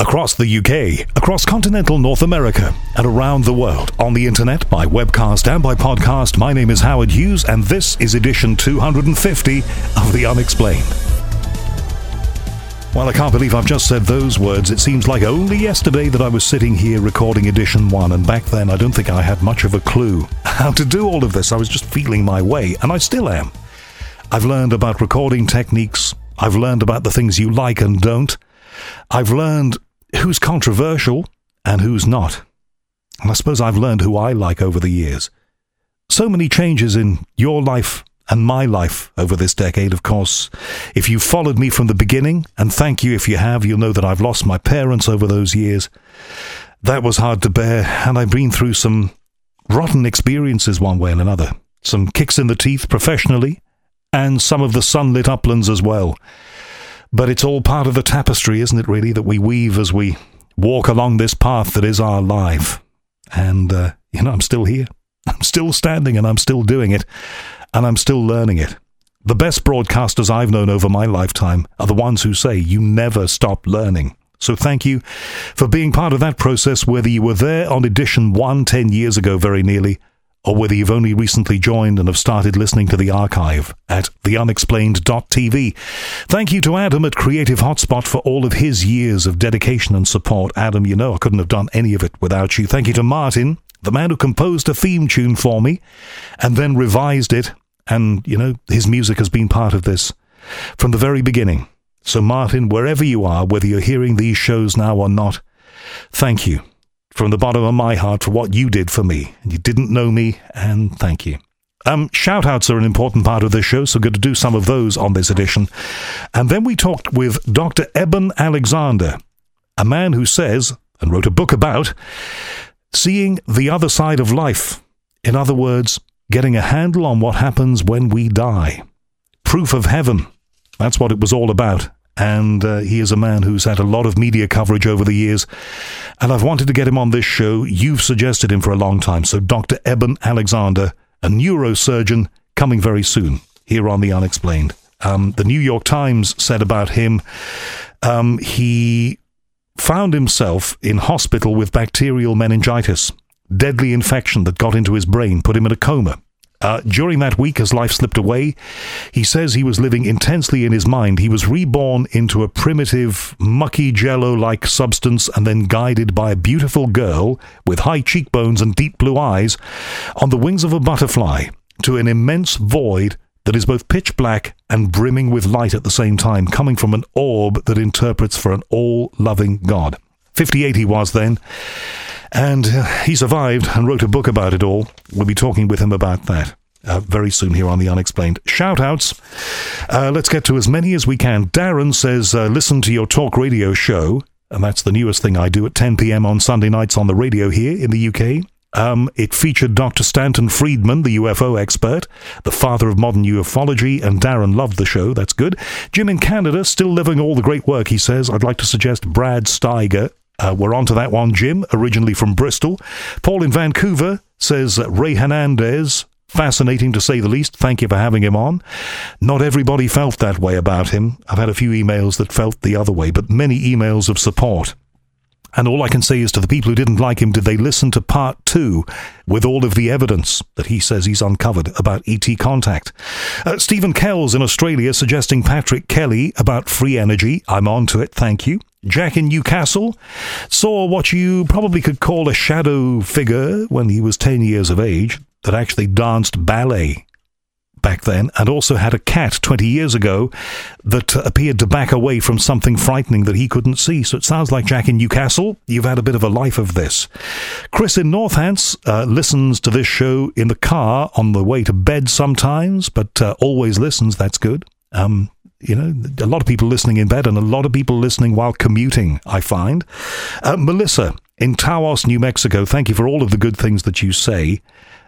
Across the UK, across continental North America, and around the world, on the internet, by webcast and by podcast, my name is Howard Hughes, and this is edition 250 of The Unexplained. Well, I can't believe I've just said those words. It seems like only yesterday that I was sitting here recording edition 1, and back then I don't think I had much of a clue how to do all of this. I was just feeling my way, and I still am. I've learned about recording techniques. I've learned about the things you like and don't. I've learned who's controversial and who's not. And I suppose I've learned who I like over the years. So many changes in your life and my life over this decade, of course. If you've followed me from the beginning, and thank you if you have, you'll know that I've lost my parents over those years. That was hard to bear, and I've been through some rotten experiences one way and another. Some kicks in the teeth professionally, and some of the sunlit uplands as well. But it's all part of the tapestry, isn't it, really, that we weave as we walk along this path that is our life. And, I'm still here. I'm still standing, and I'm still doing it. And I'm still learning it. The best broadcasters I've known over my lifetime are the ones who say you never stop learning. So thank you for being part of that process, whether you were there on edition 1 10 years ago very nearly, or whether you've only recently joined and have started listening to the archive at theunexplained.tv. Thank you to Adam at Creative Hotspot for all of his years of dedication and support. Adam, you know I couldn't have done any of it without you. Thank you to Martin, the man who composed a theme tune for me and then revised it. And, his music has been part of this from the very beginning. So Martin, wherever you are, whether you're hearing these shows now or not, thank you. From the bottom of my heart for what you did for me. You didn't know me, and thank you. Shout-outs are an important part of this show, so good to do some of those on this edition. And then we talked with Dr. Eben Alexander, a man who says, and wrote a book about, seeing the other side of life. In other words, getting a handle on what happens when we die. Proof of heaven. That's what it was all about. And he is a man who's had a lot of media coverage over the years. And I've wanted to get him on this show. You've suggested him for a long time. So Dr. Eben Alexander, a neurosurgeon, coming very soon here on The Unexplained. The New York Times said about him, he found himself in hospital with bacterial meningitis, deadly infection that got into his brain, put him in a coma. During that week, as life slipped away, he says he was living intensely in his mind. He was reborn into a primitive, mucky jello-like substance and then guided by a beautiful girl with high cheekbones and deep blue eyes on the wings of a butterfly to an immense void that is both pitch black and brimming with light at the same time, coming from an orb that interprets for an all-loving God. 58 he was then. And he survived and wrote a book about it all. We'll be talking with him about that very soon here on The Unexplained. Shout-outs. Let's get to as many as we can. Darren says, listen to your talk radio show. And that's the newest thing I do at 10 p.m. on Sunday nights on the radio here in the UK. It featured Dr. Stanton Friedman, the UFO expert, the father of modern ufology, and Darren loved the show. That's good. Jim in Canada, still living all the great work, he says. I'd like to suggest Brad Steiger. We're on to that one, Jim, originally from Bristol. Paul in Vancouver says, Ray Hernandez, fascinating to say the least. Thank you for having him on. Not everybody felt that way about him. I've had a few emails that felt the other way, but many emails of support. And all I can say is to the people who didn't like him, did they listen to part 2 with all of the evidence that he says he's uncovered about ET contact? Stephen Kells in Australia suggesting Patrick Kelly about free energy. I'm on to it, thank you. Jack in Newcastle saw what you probably could call a shadow figure when he was 10 years of age that actually danced ballet back then, and also had a cat 20 years ago that appeared to back away from something frightening that he couldn't see. So it sounds like, Jack in Newcastle, you've had a bit of a life of this. Chris in Northants listens to this show in the car on the way to bed sometimes, but always listens. That's good. A lot of people listening in bed and a lot of people listening while commuting, I find. Melissa in Taos, New Mexico, thank you for all of the good things that you say.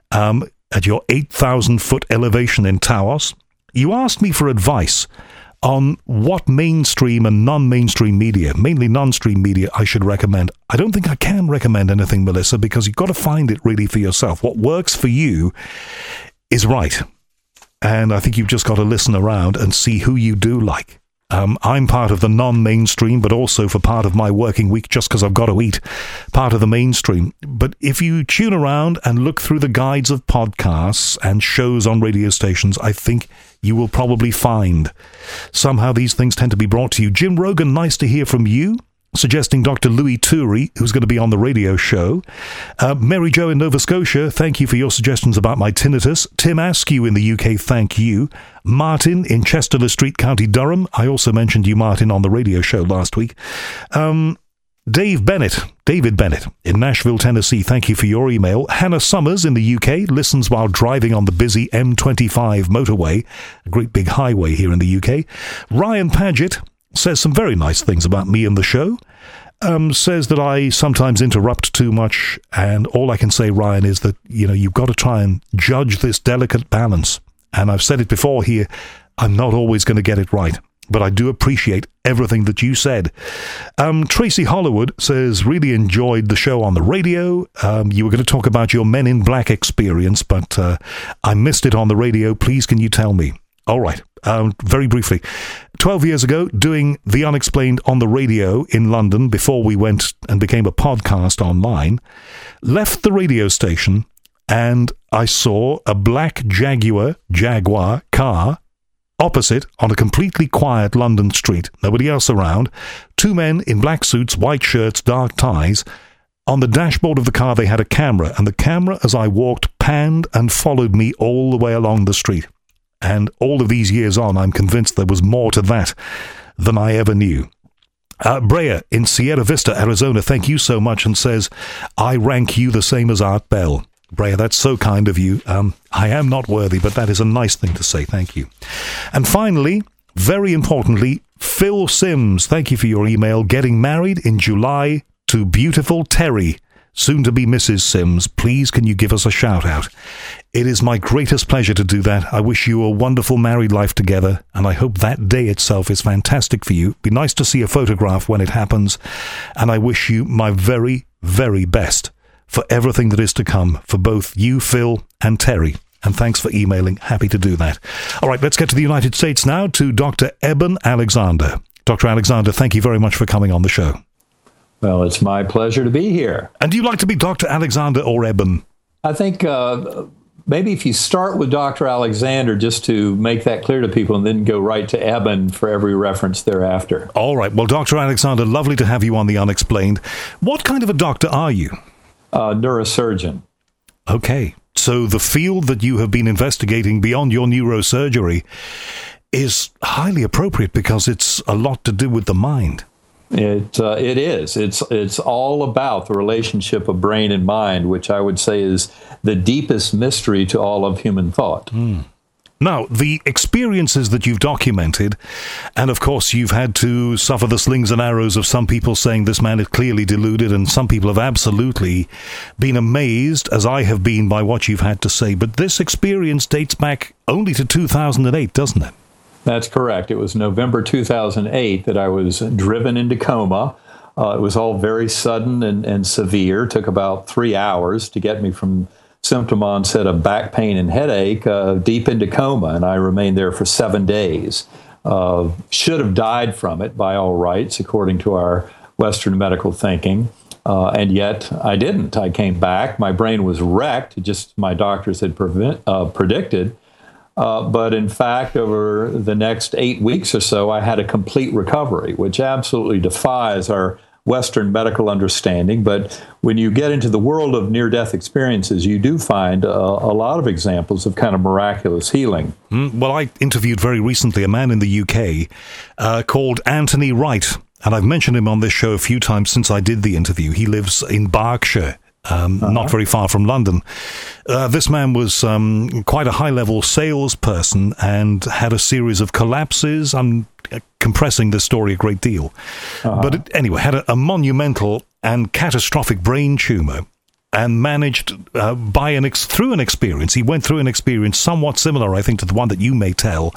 At your 8,000-foot elevation in Taos, you asked me for advice on what mainstream and non-mainstream media, mainly non-stream media, I should recommend. I don't think I can recommend anything, Melissa, because you've got to find it really for yourself. What works for you is right. And I think you've just got to listen around and see who you do like. I'm part of the non-mainstream, but also for part of my working week, just because I've got to eat, part of the mainstream. But if you tune around and look through the guides of podcasts and shows on radio stations, I think you will probably find somehow these things tend to be brought to you. Jim Rogan, nice to hear from you, suggesting Dr. Louis Turi, who's going to be on the radio show. Mary Jo in Nova Scotia, thank you for your suggestions about my tinnitus. Tim Askew in the UK, thank you. Martin in Chester Street, County Durham. I also mentioned you, Martin, on the radio show last week. David Bennett in Nashville, Tennessee, thank you for your email. Hannah Summers in the UK listens while driving on the busy M25 motorway, a great big highway here in the UK. Ryan Paget says some very nice things about me and the show. Says that I sometimes interrupt too much, and all I can say, Ryan, is that, you've got to try and judge this delicate balance. And I've said it before here, I'm not always going to get it right, but I do appreciate everything that you said. Tracy Hollywood says, really enjoyed the show on the radio. You were going to talk about your Men in Black experience, but I missed it on the radio. Please, can you tell me? All right. Very briefly, 12 years ago, doing The Unexplained on the radio in London before we went and became a podcast online, left the radio station and I saw a black Jaguar car opposite on a completely quiet London street, nobody else around, two men in black suits, white shirts, dark ties. On the dashboard of the car they had a camera, and the camera, as I walked, panned and followed me all the way along the street. And all of these years on, I'm convinced there was more to that than I ever knew. Brea in Sierra Vista, Arizona, thank you so much, and says, I rank you the same as Art Bell. Brea, that's so kind of you. I am not worthy, but that is a nice thing to say. Thank you. And finally, very importantly, Phil Sims, thank you for your email. Getting married in July to beautiful Terry, soon to be Mrs. Sims. Please, can you give us a shout out? It is my greatest pleasure to do that. I wish you a wonderful married life together, and I hope that day itself is fantastic for you. Be nice to see a photograph when it happens, and I wish you my very, very best for everything that is to come for both you, Phil, and Terry. And thanks for emailing. Happy to do that. All right, let's get to the United States now to Dr. Eben Alexander. Dr. Alexander, thank you very much for coming on the show. Well, it's my pleasure to be here. And do you like to be Dr. Alexander or Eben? I think maybe if you start with Dr. Alexander, just to make that clear to people, and then go right to Eben for every reference thereafter. All right. Well, Dr. Alexander, lovely to have you on The Unexplained. What kind of a doctor are you? Neurosurgeon. Okay. So the field that you have been investigating beyond your neurosurgery is highly appropriate because it's a lot to do with the mind. It is. It's all about the relationship of brain and mind, which I would say is the deepest mystery to all of human thought. Now, the experiences that you've documented, and of course you've had to suffer the slings and arrows of some people saying this man is clearly deluded, and some people have absolutely been amazed, as I have been, by what you've had to say. But this experience dates back only to 2008, doesn't it? That's correct. It was November 2008 that I was driven into coma. It was all very sudden and severe. It took about 3 hours to get me from symptom onset of back pain and headache deep into coma, and I remained there for 7 days. Should have died from it by all rights, according to our Western medical thinking, and yet I didn't. I came back. My brain was wrecked, just my doctors had predicted. But in fact, over the next 8 weeks or so, I had a complete recovery, which absolutely defies our Western medical understanding. But when you get into the world of near-death experiences, you do find a lot of examples of kind of miraculous healing. Well, I interviewed very recently a man in the UK called Anthony Wright, and I've mentioned him on this show a few times since I did the interview. He lives in Berkshire. Not very far from London. This man was quite a high-level salesperson and had a series of collapses. I'm compressing this story a great deal. But anyway, had a monumental and catastrophic brain tumor and managed through an experience. He went through an experience somewhat similar, I think, to the one that you may tell,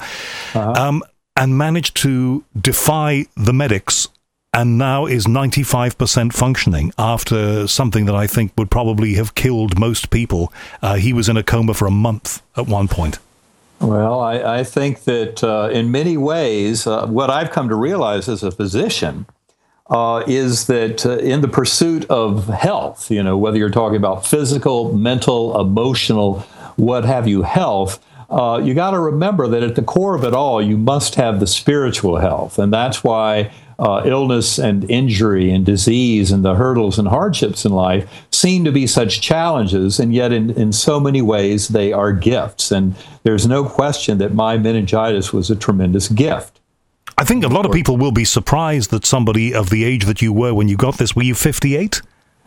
and managed to defy the medics, and now is 95% functioning after something that I think would probably have killed most people. He was in a coma for a month at one point. Well, I think that in many ways, what I've come to realize as a physician is that in the pursuit of health, whether you're talking about physical, mental, emotional, what have you, health, you got to remember that at the core of it all, you must have the spiritual health. And that's why illness and injury and disease and the hurdles and hardships in life seem to be such challenges, and yet in so many ways they are gifts. And there's no question that my meningitis was a tremendous gift. I think a lot of people will be surprised that somebody of the age that you were when you got this, were you 58?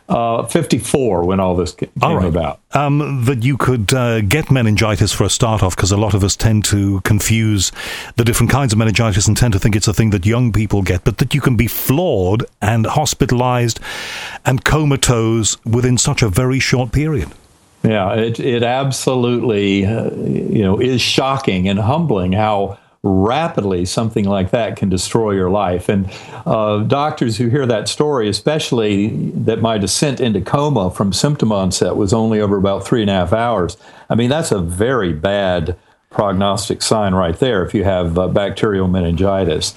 54 when all this came about. That you could get meningitis for a start off, because a lot of us tend to confuse the different kinds of meningitis and tend to think it's a thing that young people get, but that you can be floored and hospitalized and comatose within such a very short period. Yeah, it absolutely is shocking and humbling how rapidly something like that can destroy your life. And doctors who hear that story, especially that my descent into coma from symptom onset was only over about 3.5 hours, I mean, that's a very bad prognostic sign right there if you have bacterial meningitis.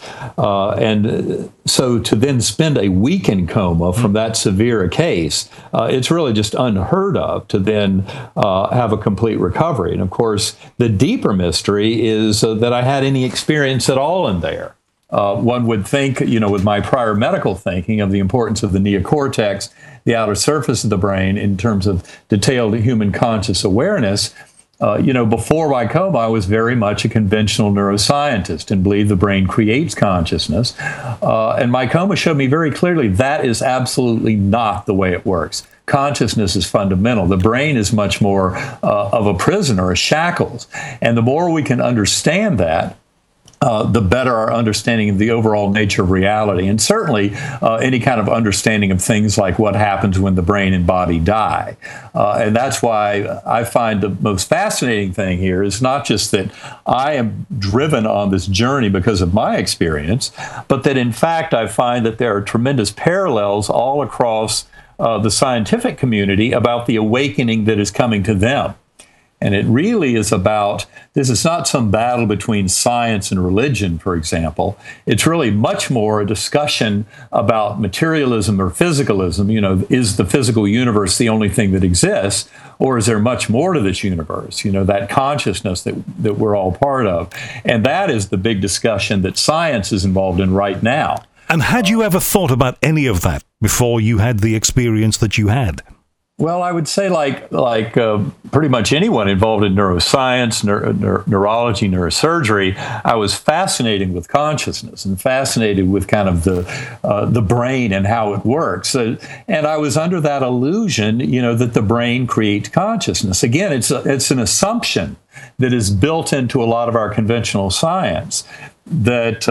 And so to then spend a week in coma from that severe a case, it's really just unheard of to then have a complete recovery. And of course, the deeper mystery is that I had any experience at all in there. One would think, with my prior medical thinking of the importance of the neocortex, the outer surface of the brain in terms of detailed human conscious awareness, before my coma, I was very much a conventional neuroscientist and believed the brain creates consciousness. And my coma showed me very clearly that is absolutely not the way it works. Consciousness is fundamental. The brain is much more of a prisoner, a shackles. And the more we can understand that, the better our understanding of the overall nature of reality, and certainly any kind of understanding of things like what happens when the brain and body die. And that's why I find the most fascinating thing here is not just that I am driven on this journey because of my experience, but that in fact I find that there are tremendous parallels all across the scientific community about the awakening that is coming to them. And it really is about, this is not some battle between science and religion, for example. It's really much more a discussion about materialism or physicalism. Is the physical universe the only thing that exists? Or is there much more to this universe? That consciousness that we're all part of. And that is the big discussion that science is involved in right now. And had you ever thought about any of that before you had the experience that you had? Well, I would say like pretty much anyone involved in neuroscience, neurology, neurosurgery, I was fascinated with consciousness and fascinated with kind of the brain and how it works. And I was under that illusion, that the brain creates consciousness. Again, it's an assumption that is built into a lot of our conventional science that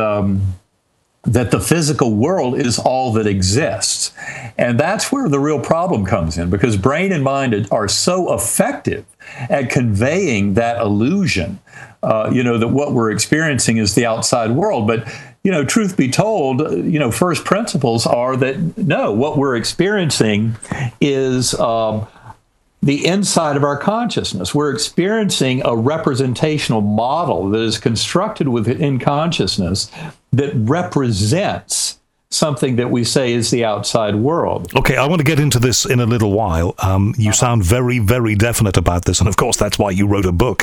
the physical world is all that exists. And that's where the real problem comes in, because brain and mind are so effective at conveying that illusion, that what we're experiencing is the outside world. But, truth be told, first principles are that, no, what we're experiencing is the inside of our consciousness. We're experiencing a representational model that is constructed within consciousness that represents something that we say is the outside world. Okay, I want to get into this in a little while. You sound very, very definite about this, and of course that's why you wrote a book.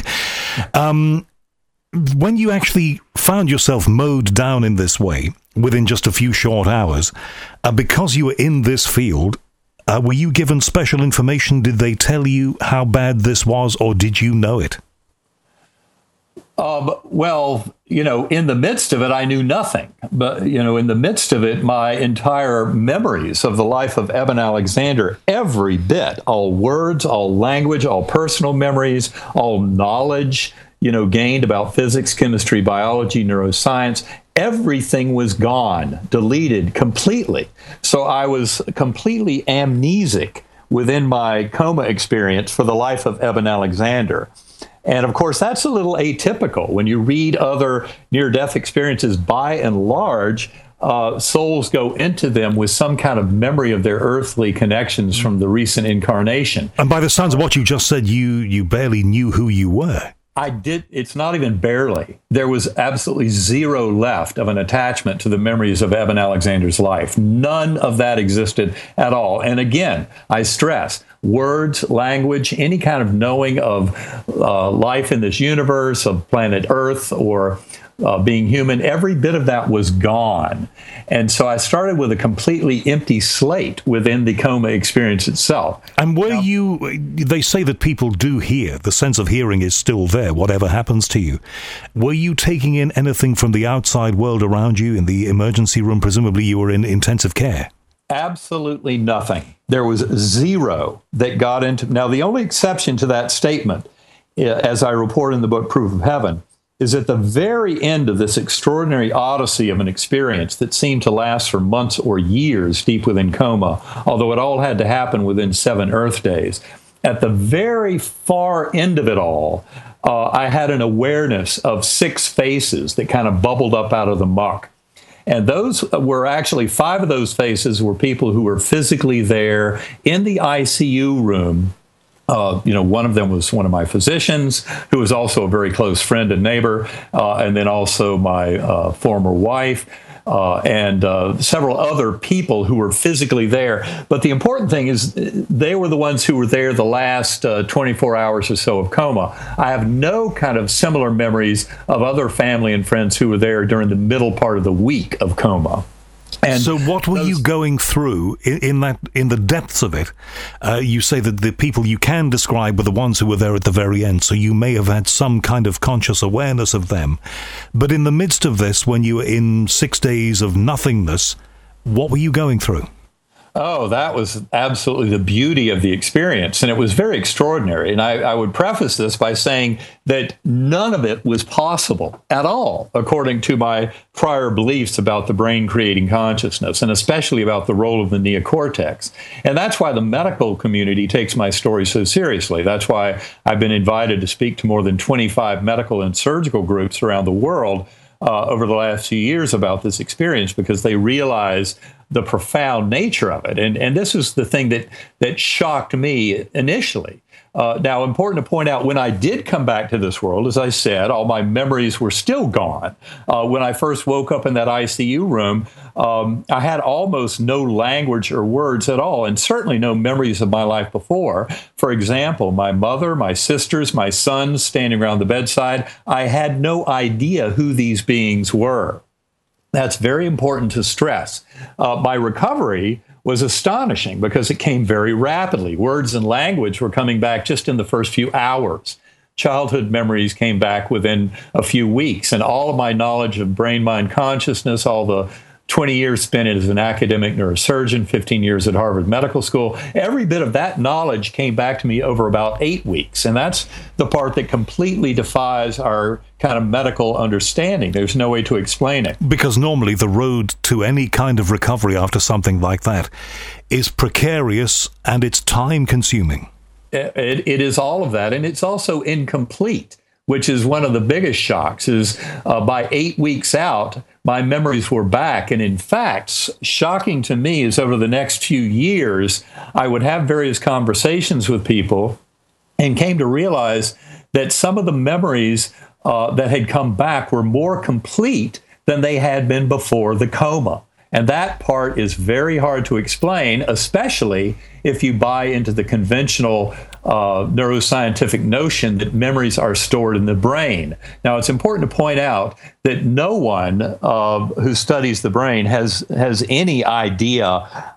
When you actually found yourself mowed down in this way, within just a few short hours, because you were in this field, were you given special information? Did they tell you how bad this was, or did you know it? Well, in the midst of it, I knew nothing. But, in the midst of it, my entire memories of the life of Eben Alexander, every bit, all words, all language, all personal memories, all knowledge, gained about physics, chemistry, biology, neuroscience, everything was gone, deleted completely. So I was completely amnesic within my coma experience for the life of Eben Alexander. And of course, that's a little atypical. When you read other near-death experiences, by and large, souls go into them with some kind of memory of their earthly connections from the recent incarnation. And by the sounds of what you just said, you barely knew who you were. I did. It's not even barely. There was absolutely zero left of an attachment to the memories of Eben Alexander's life. None of that existed at all. And again, I stress, words, language, any kind of knowing of life in this universe, of planet Earth, or being human, every bit of that was gone. And so I started with a completely empty slate within the coma experience itself. And they say that people do hear, the sense of hearing is still there, whatever happens to you. Were you taking in anything from the outside world around you in the emergency room? Presumably you were in intensive care. Absolutely nothing. There was zero that got into. Now, the only exception to that statement, as I report in the book Proof of Heaven, is at the very end of this extraordinary odyssey of an experience that seemed to last for months or years deep within coma, although it all had to happen within 7 Earth days. At the very far end of it all, I had an awareness of 6 faces that kind of bubbled up out of the muck. And those were actually 5 of those faces were people who were physically there in the ICU room. One of them was one of my physicians, who was also a very close friend and neighbor, and then also my former wife, and several other people who were physically there. But the important thing is they were the ones who were there the last 24 hours or so of coma. I have no kind of similar memories of other family and friends who were there during the middle part of the week of coma. And so what were you going through in the depths of it? You say that the people you can describe were the ones who were there at the very end, so you may have had some kind of conscious awareness of them. But in the midst of this, when you were in 6 days of nothingness, what were you going through? Oh, that was absolutely the beauty of the experience, and it was very extraordinary. And I would preface this by saying that none of it was possible at all, according to my prior beliefs about the brain creating consciousness, and especially about the role of the neocortex. And that's why the medical community takes my story so seriously. That's why I've been invited to speak to more than 25 medical and surgical groups around the world over the last few years about this experience, because they realize the profound nature of it. And this is the thing that shocked me initially. Now, important to point out, when I did come back to this world, as I said, all my memories were still gone. When I first woke up in that ICU room, I had almost no language or words at all, and certainly no memories of my life before. For example, my mother, my sisters, my sons standing around the bedside, I had no idea who these beings were. That's very important to stress. My recovery was astonishing because it came very rapidly. Words and language were coming back just in the first few hours. Childhood memories came back within a few weeks, and all of my knowledge of brain-mind consciousness, all the 20 years spent as an academic neurosurgeon, 15 years at Harvard Medical School, every bit of that knowledge came back to me over about 8 weeks. And that's the part that completely defies our kind of medical understanding. There's no way to explain it. Because normally the road to any kind of recovery after something like that is precarious and it's time-consuming. It is all of that, and it's also incomplete, which is one of the biggest shocks, is by 8 weeks out, my memories were back. And in fact, shocking to me is over the next few years, I would have various conversations with people and came to realize that some of the memories that had come back were more complete than they had been before the coma. And that part is very hard to explain, especially if you buy into the conventional neuroscientific notion that memories are stored in the brain. Now, it's important to point out that no one who studies the brain has any idea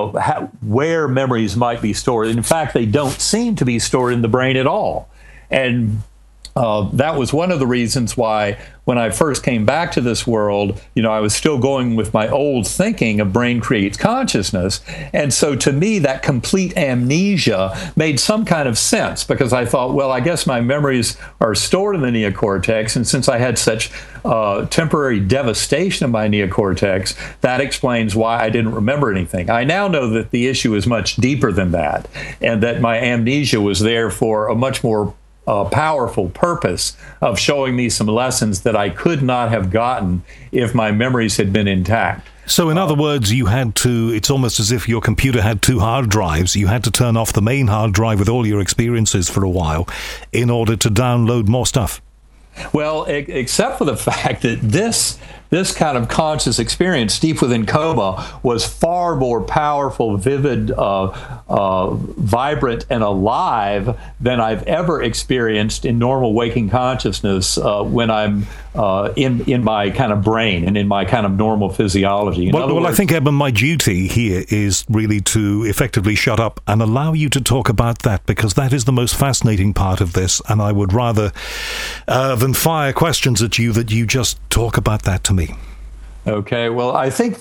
where memories might be stored. In fact, they don't seem to be stored in the brain at all. And that was one of the reasons why, when I first came back to this world, I was still going with my old thinking of brain creates consciousness. And so to me, that complete amnesia made some kind of sense, because I thought, well, I guess my memories are stored in the neocortex. And since I had such temporary devastation of my neocortex, that explains why I didn't remember anything. I now know that the issue is much deeper than that, and that my amnesia was there for a much more powerful purpose of showing me some lessons that I could not have gotten if my memories had been intact. So in other words, it's almost as if your computer had two hard drives. You had to turn off the main hard drive with all your experiences for a while in order to download more stuff. Well, except for the fact that this kind of conscious experience deep within coma was far more powerful, vivid, vibrant, and alive than I've ever experienced in normal waking consciousness when I'm in my kind of brain and in my kind of normal physiology. Well, I think, Eben, my duty here is really to effectively shut up and allow you to talk about that, because that is the most fascinating part of this, and I would rather than fire questions at you that you just talk about that to me. Okay, well, I think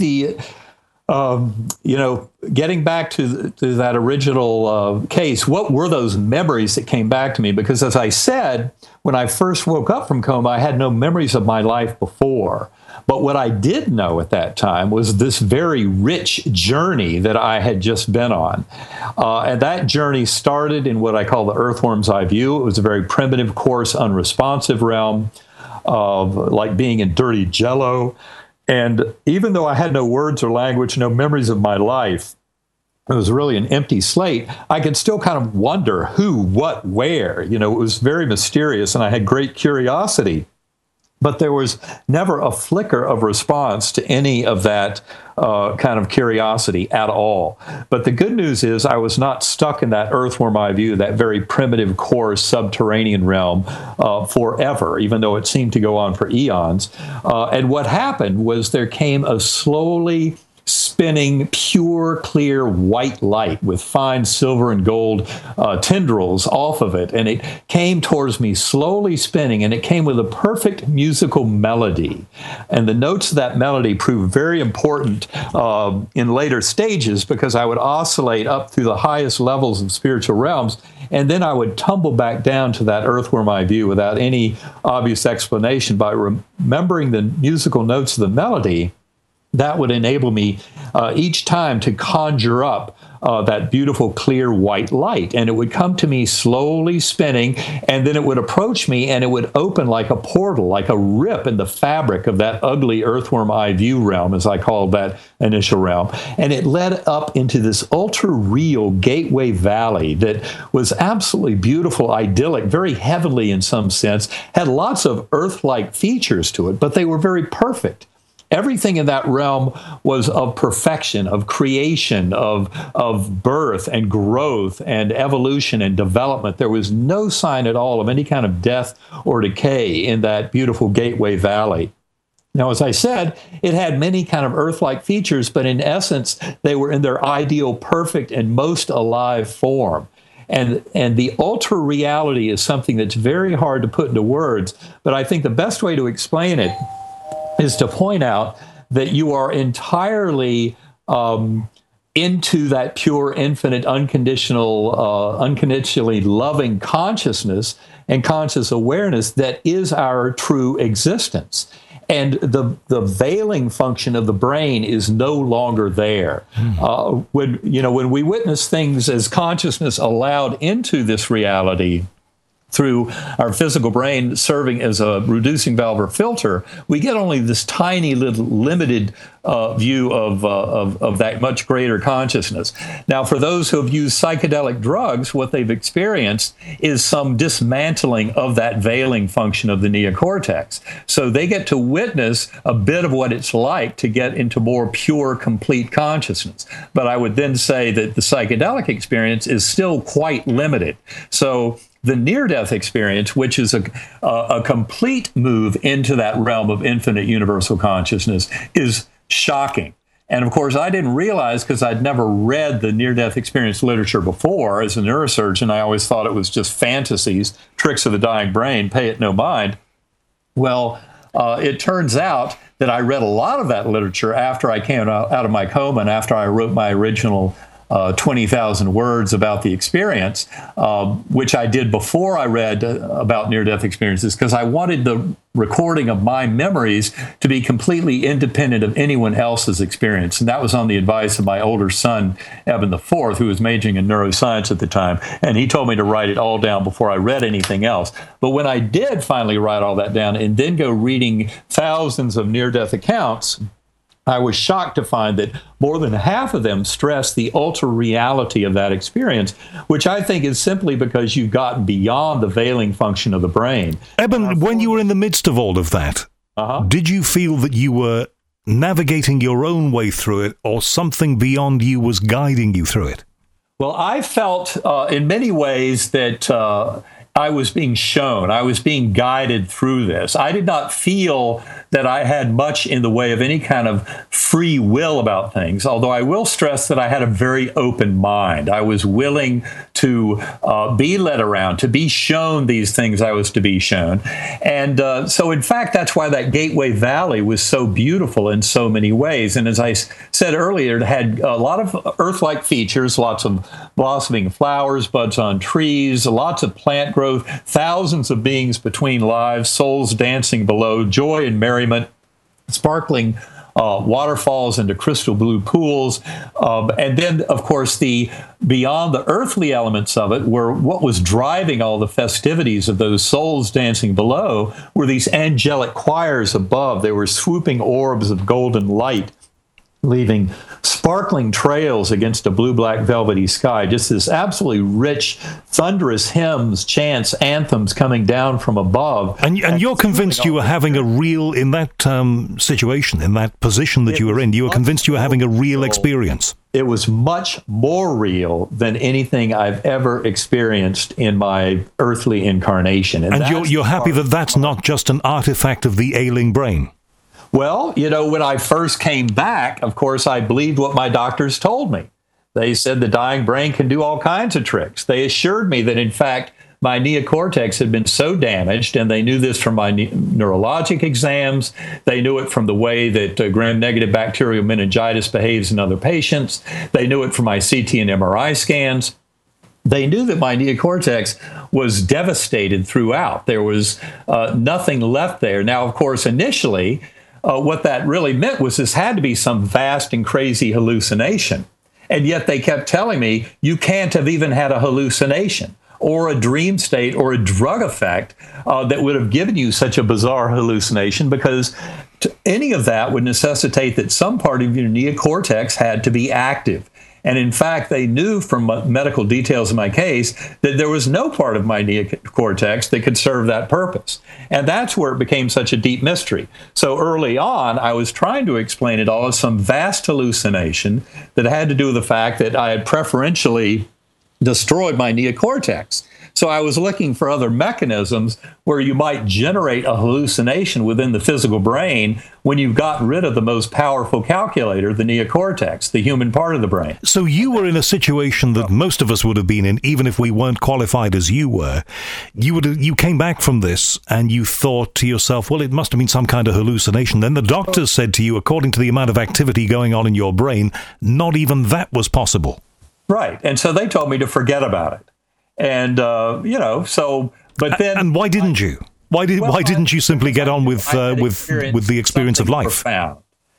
getting back to that original case, what were those memories that came back to me? Because as I said, when I first woke up from coma, I had no memories of my life before. But what I did know at that time was this very rich journey that I had just been on. And that journey started in what I call the earthworm's eye view. It was a very primitive, coarse, unresponsive realm of like being in dirty jello. And even though I had no words or language, no memories of my life, it was really an empty slate, I could still kind of wonder who, what, where. It was very mysterious, and I had great curiosity. But there was never a flicker of response to any of that kind of curiosity at all. But the good news is I was not stuck in that earthworm eye view, that very primitive, coarse, subterranean realm forever, even though it seemed to go on for eons. And what happened was there came a slowly spinning, pure, clear white light with fine silver and gold tendrils off of it. And it came towards me slowly spinning, and it came with a perfect musical melody. And the notes of that melody proved very important in later stages, because I would oscillate up through the highest levels of spiritual realms, and then I would tumble back down to that earthworm eye view without any obvious explanation. By remembering the musical notes of the melody, that would enable me each time to conjure up that beautiful, clear white light. And it would come to me slowly spinning, and then it would approach me, and it would open like a portal, like a rip in the fabric of that ugly earthworm eye view realm, as I called that initial realm. And it led up into this ultra-real gateway valley that was absolutely beautiful, idyllic, very heavenly in some sense, had lots of earth-like features to it, but they were very perfect. Everything in that realm was of perfection, of creation, of birth and growth and evolution and development. There was no sign at all of any kind of death or decay in that beautiful Gateway Valley. Now, as I said, it had many kind of earth-like features, but in essence, they were in their ideal, perfect, and most alive form. And the ultra reality is something that's very hard to put into words, but I think the best way to explain it is to point out that you are entirely into that pure, infinite, unconditionally loving consciousness and conscious awareness that is our true existence. And the veiling function of the brain is no longer there. When we witness things as consciousness allowed into this reality, through our physical brain serving as a reducing valve or filter, we get only this tiny little limited view of that much greater consciousness. Now, for those who have used psychedelic drugs, what they've experienced is some dismantling of that veiling function of the neocortex. So they get to witness a bit of what it's like to get into more pure, complete consciousness. But I would then say that the psychedelic experience is still quite limited. So the near-death experience, which is a complete move into that realm of infinite universal consciousness, is shocking. And of course, I didn't realize, because I'd never read the near-death experience literature before. As a neurosurgeon, I always thought it was just fantasies, tricks of the dying brain, pay it no mind. Well, it turns out that I read a lot of that literature after I came out of my coma and after I wrote my original 20,000 words about the experience, which I did before I read about near-death experiences, because I wanted the recording of my memories to be completely independent of anyone else's experience. And that was on the advice of my older son, Eben IV, who was majoring in neuroscience at the time. And he told me to write it all down before I read anything else. But when I did finally write all that down and then go reading thousands of near-death accounts, I was shocked to find that more than half of them stress the ultra reality of that experience, which I think is simply because you've gotten beyond the veiling function of the brain. Eben, when you were in the midst of all of that, did you feel that you were navigating your own way through it, or something beyond you was guiding you through it? Well, I felt in many ways that I was being shown, I was being guided through this. I did not feel that I had much in the way of any kind of free will about things, although I will stress that I had a very open mind. I was willing to be led around, to be shown these things I was to be shown. And so, in fact, that's why that Gateway Valley was so beautiful in so many ways. And as I said earlier, it had a lot of Earth-like features, lots of blossoming flowers, buds on trees, lots of plant growth, thousands of beings between lives, souls dancing below, joy and merriment, sparkling waterfalls into crystal blue pools. And then, of course, beyond the earthly elements of it, were what was driving all the festivities of those souls dancing below, were these angelic choirs above. They were swooping orbs of golden light, leaving sparkling trails against a blue-black velvety sky. Just this absolutely rich, thunderous hymns, chants, anthems coming down from above. And you're convinced you were having a real, in that situation, in that position that you were in, you were convinced you were having a real experience. It was much more real than anything I've ever experienced in my earthly incarnation. And you're happy that that's not just an artifact of the ailing brain? Well, when I first came back, of course, I believed what my doctors told me. They said the dying brain can do all kinds of tricks. They assured me that, in fact, my neocortex had been so damaged, and they knew this from my neurologic exams. They knew it from the way that gram-negative bacterial meningitis behaves in other patients. They knew it from my CT and MRI scans. They knew that my neocortex was devastated throughout. There was nothing left there. Now, of course, initially, what that really meant was this had to be some vast and crazy hallucination. And yet they kept telling me, you can't have even had a hallucination or a dream state or a drug effect that would have given you such a bizarre hallucination, because any of that would necessitate that some part of your neocortex had to be active. And in fact, they knew from medical details in my case that there was no part of my neocortex that could serve that purpose. And that's where it became such a deep mystery. So early on, I was trying to explain it all as some vast hallucination that had to do with the fact that I had preferentially destroyed my neocortex. So I was looking for other mechanisms where you might generate a hallucination within the physical brain when you've gotten rid of the most powerful calculator, the neocortex, the human part of the brain. So you were in a situation that most of us would have been in, even if we weren't qualified as you were. You came back from this and you thought to yourself, well, it must have been some kind of hallucination. Then the doctors said to you, according to the amount of activity going on in your brain, not even that was possible. Right. And so they told me to forget about it. And, but then... And why didn't you? Why didn't you simply get on with the experience of life? Profound.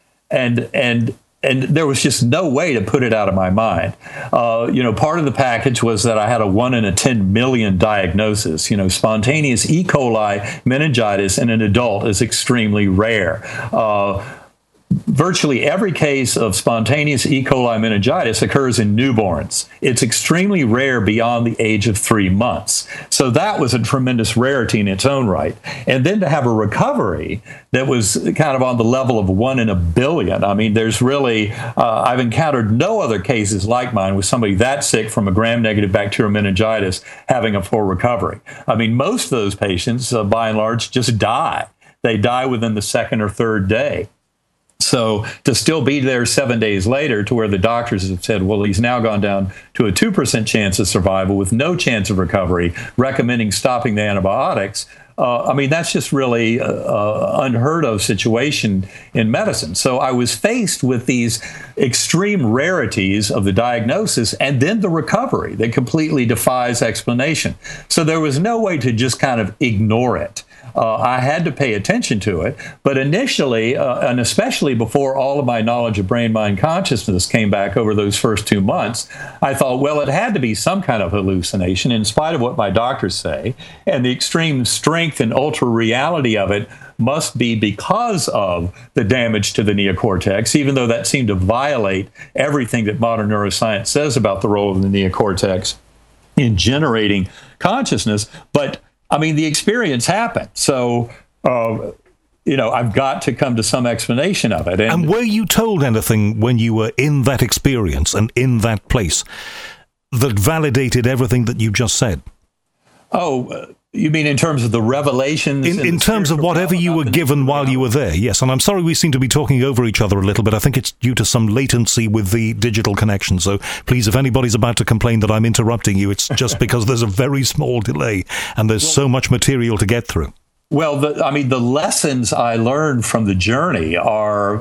And there was just no way to put it out of my mind. Part of the package was that I had a 1 in 10 million diagnosis. Spontaneous E. coli meningitis in an adult is extremely rare. Virtually every case of spontaneous E. coli meningitis occurs in newborns. It's extremely rare beyond the age of 3 months. So that was a tremendous rarity in its own right. And then to have a recovery that was kind of on the level of 1 in a billion. I mean, there's really, I've encountered no other cases like mine with somebody that sick from a gram-negative bacterial meningitis having a full recovery. I mean, most of those patients, by and large, just die. They die within the second or third day. So to still be there 7 days later to where the doctors have said, well, he's now gone down to a 2% chance of survival with no chance of recovery, recommending stopping the antibiotics. That's just really an unheard of situation in medicine. So I was faced with these extreme rarities of the diagnosis and then the recovery that completely defies explanation. So there was no way to just kind of ignore it. I had to pay attention to it. But initially, and especially before all of my knowledge of brain-mind consciousness came back over those first 2 months, I thought, well, it had to be some kind of hallucination, in spite of what my doctors say. And the extreme strength and ultra-reality of it must be because of the damage to the neocortex, even though that seemed to violate everything that modern neuroscience says about the role of the neocortex in generating consciousness. But, I mean, the experience happened. So, I've got to come to some explanation of it. And were you told anything when you were in that experience and in that place that validated everything that you just said? You mean in terms of the revelations? In terms of whatever you were given while you were there, yes. And I'm sorry we seem to be talking over each other a little bit. I think it's due to some latency with the digital connection. So please, if anybody's about to complain that I'm interrupting you, it's just because there's a very small delay and there's so much material to get through. Well, the lessons I learned from the journey are,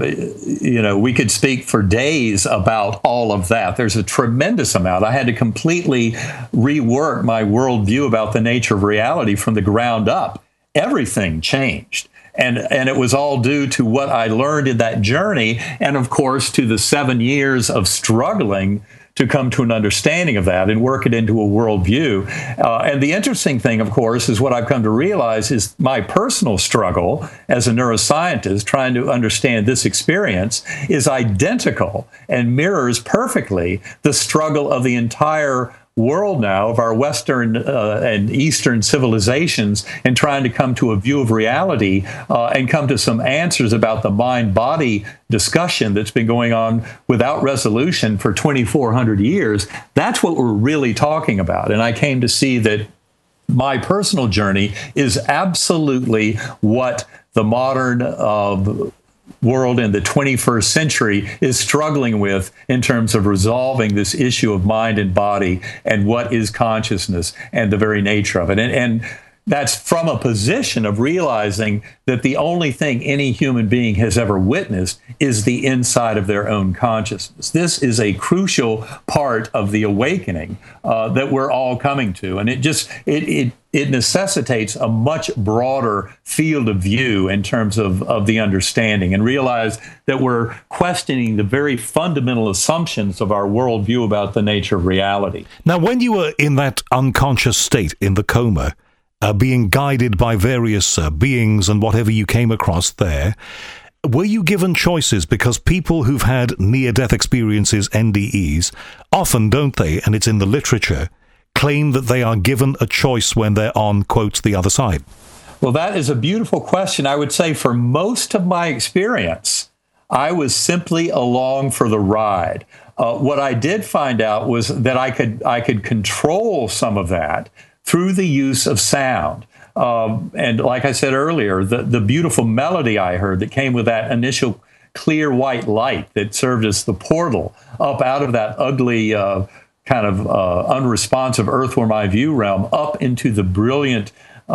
we could speak for days about all of that. There's a tremendous amount. I had to completely rework my worldview about the nature of reality from the ground up. Everything changed. And it was all due to what I learned in that journey, and of course, to the 7 years of struggling to come to an understanding of that and work it into a worldview. And the interesting thing, of course, is what I've come to realize is my personal struggle as a neuroscientist trying to understand this experience is identical and mirrors perfectly the struggle of the entire world now, of our Western and Eastern civilizations, and trying to come to a view of reality and come to some answers about the mind-body discussion that's been going on without resolution for 2,400 years. That's what we're really talking about. And I came to see that my personal journey is absolutely what the modern world in the 21st century is struggling with in terms of resolving this issue of mind and body and what is consciousness and the very nature of it. And that's from a position of realizing that the only thing any human being has ever witnessed is the inside of their own consciousness. This is a crucial part of the awakening that we're all coming to. And it necessitates a much broader field of view in terms of the understanding, and realize that we're questioning the very fundamental assumptions of our worldview about the nature of reality. Now, when you were in that unconscious state, in the coma, being guided by various beings and whatever you came across there, were you given choices? Because people who've had near-death experiences, NDEs, often, don't they, and it's in the literature, claim that they are given a choice when they're on, quote, the other side? Well, that is a beautiful question. I would say for most of my experience, I was simply along for the ride. What I did find out was that I could control some of that through the use of sound. And like I said earlier, the beautiful melody I heard that came with that initial clear white light that served as the portal up out of that ugly kind of unresponsive Earthworm Eye View realm up into the brilliant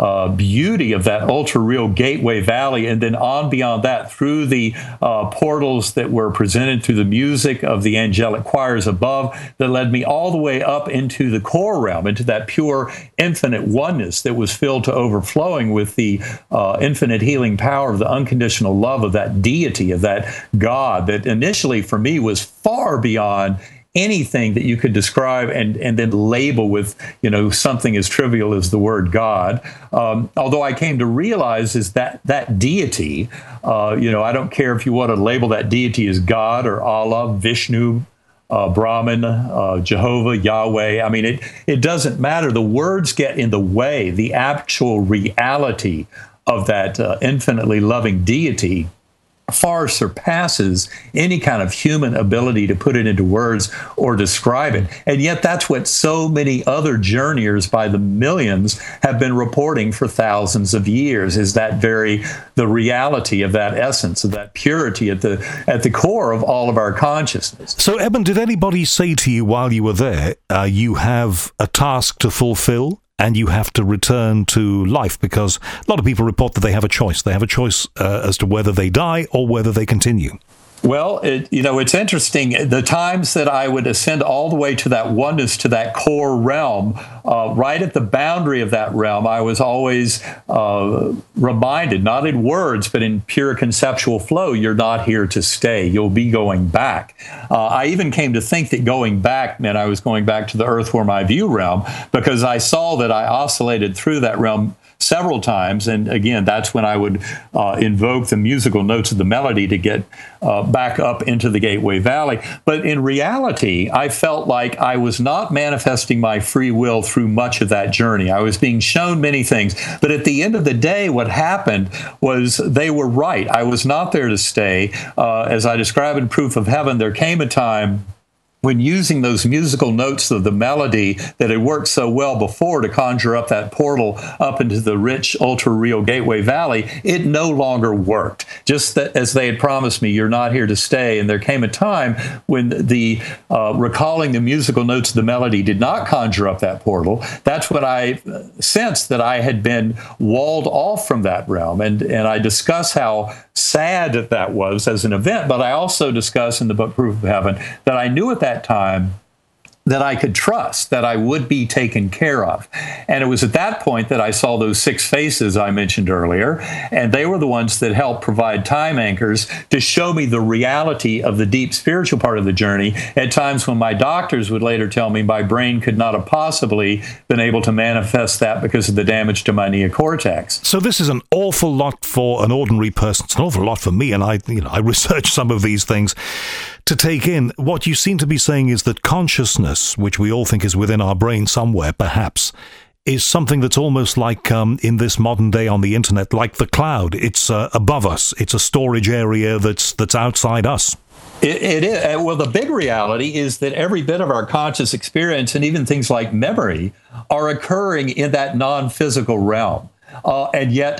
beauty of that ultra-real Gateway Valley, and then on beyond that through the portals that were presented through the music of the angelic choirs above that led me all the way up into the core realm, into that pure infinite oneness that was filled to overflowing with the infinite healing power of the unconditional love of that deity, of that God that initially for me was far beyond anything that you could describe and then label with, something as trivial as the word God. Although I came to realize is that deity, I don't care if you want to label that deity as God or Allah, Vishnu, Brahman, Jehovah, Yahweh. I mean, it doesn't matter. The words get in the way. The actual reality of that infinitely loving deity far surpasses any kind of human ability to put it into words or describe it. And yet that's what so many other journeyers by the millions have been reporting for thousands of years, is the reality of that essence, of that purity at the core of all of our consciousness. So, Eben, did anybody say to you while you were there, you have a task to fulfill and you have to return to life? Because a lot of people report that they have a choice. They have a choice as to whether they die or whether they continue. Well, it's interesting. The times that I would ascend all the way to that oneness, to that core realm, right at the boundary of that realm, I was always reminded, not in words, but in pure conceptual flow, you're not here to stay. You'll be going back. I even came to think that going back meant I was going back to the earth where my view realm, because I saw that I oscillated through that realm several times. And again, that's when I would invoke the musical notes of the melody to get back up into the Gateway Valley. But in reality, I felt like I was not manifesting my free will through much of that journey. I was being shown many things. But at the end of the day, what happened was they were right. I was not there to stay. As I describe in Proof of Heaven, there came a time when using those musical notes of the melody that had worked so well before to conjure up that portal up into the rich, ultra-real Gateway Valley, it no longer worked. Just that, as they had promised me, you're not here to stay. And there came a time when the recalling the musical notes of the melody did not conjure up that portal. That's when I sensed that I had been walled off from that realm. And I discuss how sad that was as an event, but I also discuss in the book Proof of Heaven that I knew at that time that I could trust, that I would be taken care of. And it was at that point that I saw those 6 faces I mentioned earlier, and they were the ones that helped provide time anchors to show me the reality of the deep spiritual part of the journey at times when my doctors would later tell me my brain could not have possibly been able to manifest that because of the damage to my neocortex. So this is an awful lot for an ordinary person. It's an awful lot for me, and I research some of these things to take in. What you seem to be saying is that consciousness, which we all think is within our brain somewhere, perhaps, is something that's almost like, in this modern day on the internet, like the cloud. It's above us. It's a storage area that's outside us. It is. Well, the big reality is that every bit of our conscious experience, and even things like memory, are occurring in that non-physical realm. And yet,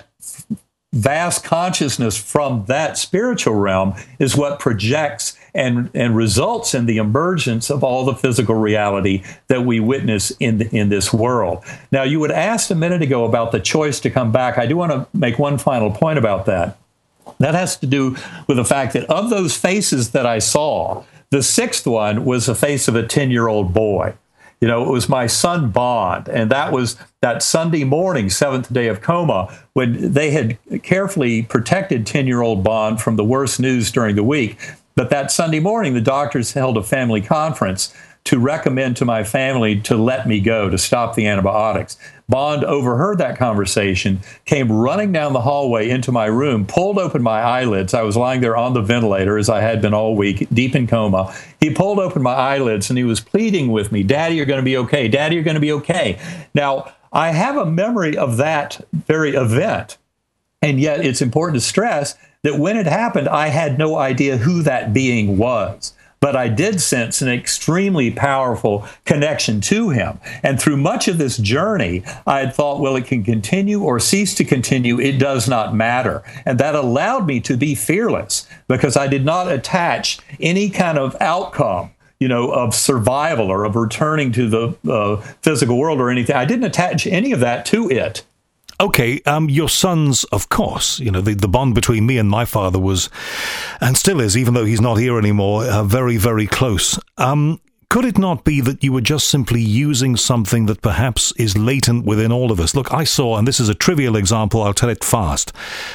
vast consciousness from that spiritual realm is what projects and results in the emergence of all the physical reality that we witness in this world. Now, you had asked a minute ago about the choice to come back. I do want to make one final point about that. That has to do with the fact that of those faces that I saw, the 6th one was the face of a 10-year-old boy. It was my son Bond, and that was that Sunday morning, 7th day of coma, when they had carefully protected 10-year-old Bond from the worst news during the week. But that Sunday morning, the doctors held a family conference to recommend to my family to let me go, to stop the antibiotics. Bond overheard that conversation, came running down the hallway into my room, pulled open my eyelids. I was lying there on the ventilator, as I had been all week, deep in coma. He pulled open my eyelids and he was pleading with me, "Daddy, you're going to be okay. Daddy, you're going to be okay." Now, I have a memory of that very event, and yet it's important to stress that when it happened, I had no idea who that being was. But I did sense an extremely powerful connection to him. And through much of this journey, I had thought, well, it can continue or cease to continue. It does not matter. And that allowed me to be fearless because I did not attach any kind of outcome, of survival or of returning to the physical world or anything. I didn't attach any of that to it. Okay, your sons, of course, the bond between me and my father was, and still is, even though he's not here anymore, very, very close. Could it not be that you were just simply using something that perhaps is latent within all of us? Look, I saw, and this is a trivial example, I'll tell it fast.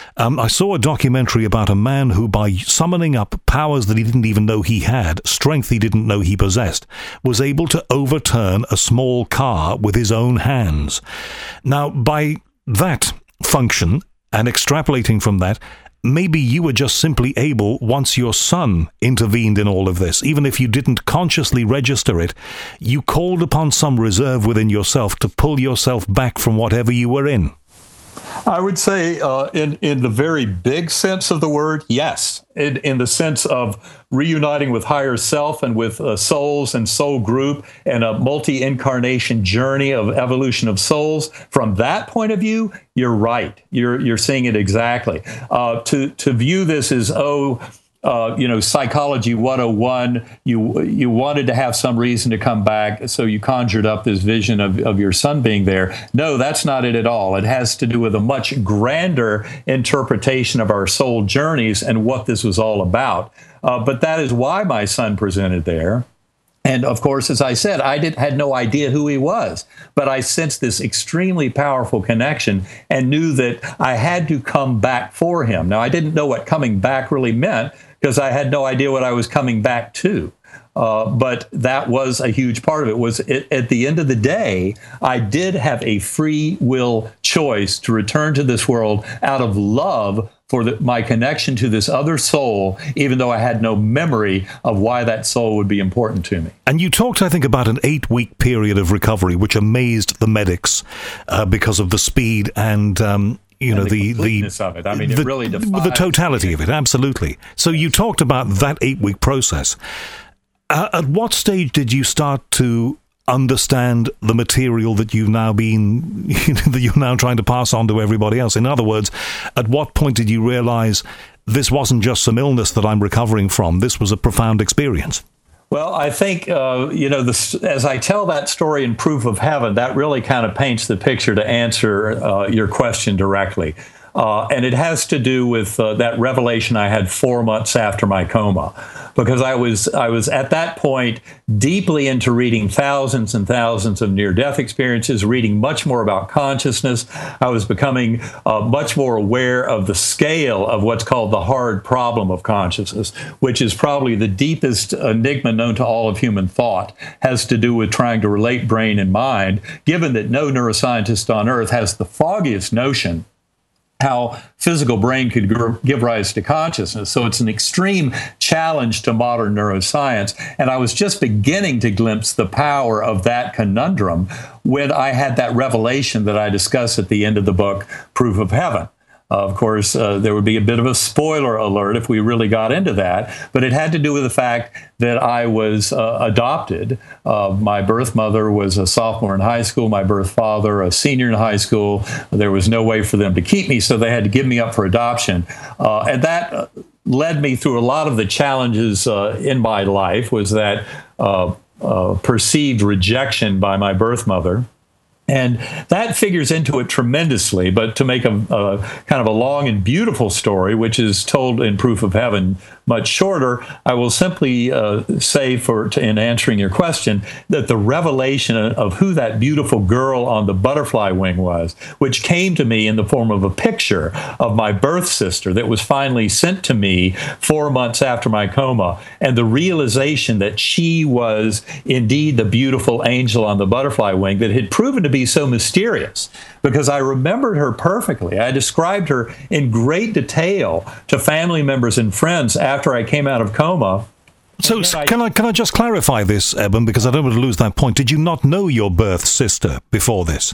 I saw a documentary about a man who, by summoning up powers that he didn't even know he had, strength he didn't know he possessed, was able to overturn a small car with his own hands. Now, by that function, and extrapolating from that, maybe you were just simply able, once your son intervened in all of this, even if you didn't consciously register it, you called upon some reserve within yourself to pull yourself back from whatever you were in. I would say in the very big sense of the word, yes. In the sense of reuniting with higher self and with souls and soul group and a multi-incarnation journey of evolution of souls. From that point of view, you're right. You're seeing it exactly. To view this as, Psychology 101, you wanted to have some reason to come back, so you conjured up this vision of your son being there. No, that's not it at all. It has to do with a much grander interpretation of our soul journeys and what this was all about. But that is why my son presented there. And of course, as I said, I had no idea who he was, but I sensed this extremely powerful connection and knew that I had to come back for him. Now, I didn't know what coming back really meant because I had no idea what I was coming back to. But that was a huge part of it. At the end of the day, I did have a free will choice to return to this world out of love for my connection to this other soul, even though I had no memory of why that soul would be important to me. And you talked, I think, about an 8-week period of recovery, which amazed the medics because of the speed and the completeness of it. I mean, it really defies the totality of it. Absolutely. So you talked about that 8-week process. At what stage did you start to understand the material that you've now that you're now trying to pass on to everybody else? In other words, at what point did you realize this wasn't just some illness that I'm recovering from? This was a profound experience. Well, I think, as I tell that story in Proof of Heaven, that really kind of paints the picture to answer your question directly. And it has to do with that revelation I had 4 months after my coma, because I was at that point deeply into reading thousands and thousands of near-death experiences, reading much more about consciousness. I was becoming much more aware of the scale of what's called the hard problem of consciousness, which is probably the deepest enigma known to all of human thought, has to do with trying to relate brain and mind, given that no neuroscientist on earth has the foggiest notion how physical brain could give rise to consciousness. So it's an extreme challenge to modern neuroscience. And I was just beginning to glimpse the power of that conundrum when I had that revelation that I discuss at the end of the book, Proof of Heaven. Of course, there would be a bit of a spoiler alert if we really got into that, but it had to do with the fact that I was adopted. My birth mother was a sophomore in high school, my birth father a senior in high school. There was no way for them to keep me, so they had to give me up for adoption. And that led me through a lot of the challenges in my life, was that perceived rejection by my birth mother. And that figures into it tremendously. But to make a kind of a long and beautiful story, which is told in Proof of Heaven much shorter, I will simply say, in answering your question, that the revelation of who that beautiful girl on the butterfly wing was, which came to me in the form of a picture of my birth sister that was finally sent to me 4 months after my coma, and the realization that she was indeed the beautiful angel on the butterfly wing that had proven to be so mysterious, because I remembered her perfectly. I described her in great detail to family members and friends after I came out of coma. So can I just clarify this, Eben, because I don't want to lose that point. Did you not know your birth sister before this?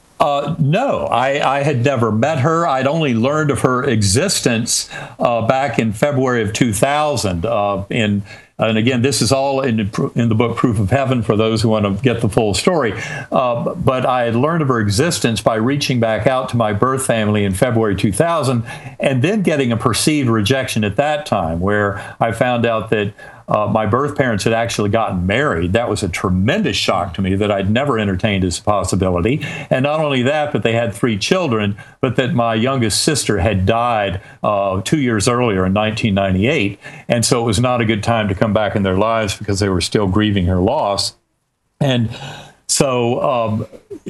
No, I had never met her. I'd only learned of her existence back in February of 2000. And again, this is all in the book Proof of Heaven for those who want to get the full story. But I had learned of her existence by reaching back out to my birth family in February 2000, and then getting a perceived rejection at that time, where I found out that my birth parents had actually gotten married. That was a tremendous shock to me that I'd never entertained as a possibility. And not only that, but they had 3 children, but that my youngest sister had died 2 years earlier in 1998. And so it was not a good time to come back in their lives because they were still grieving her loss. And so,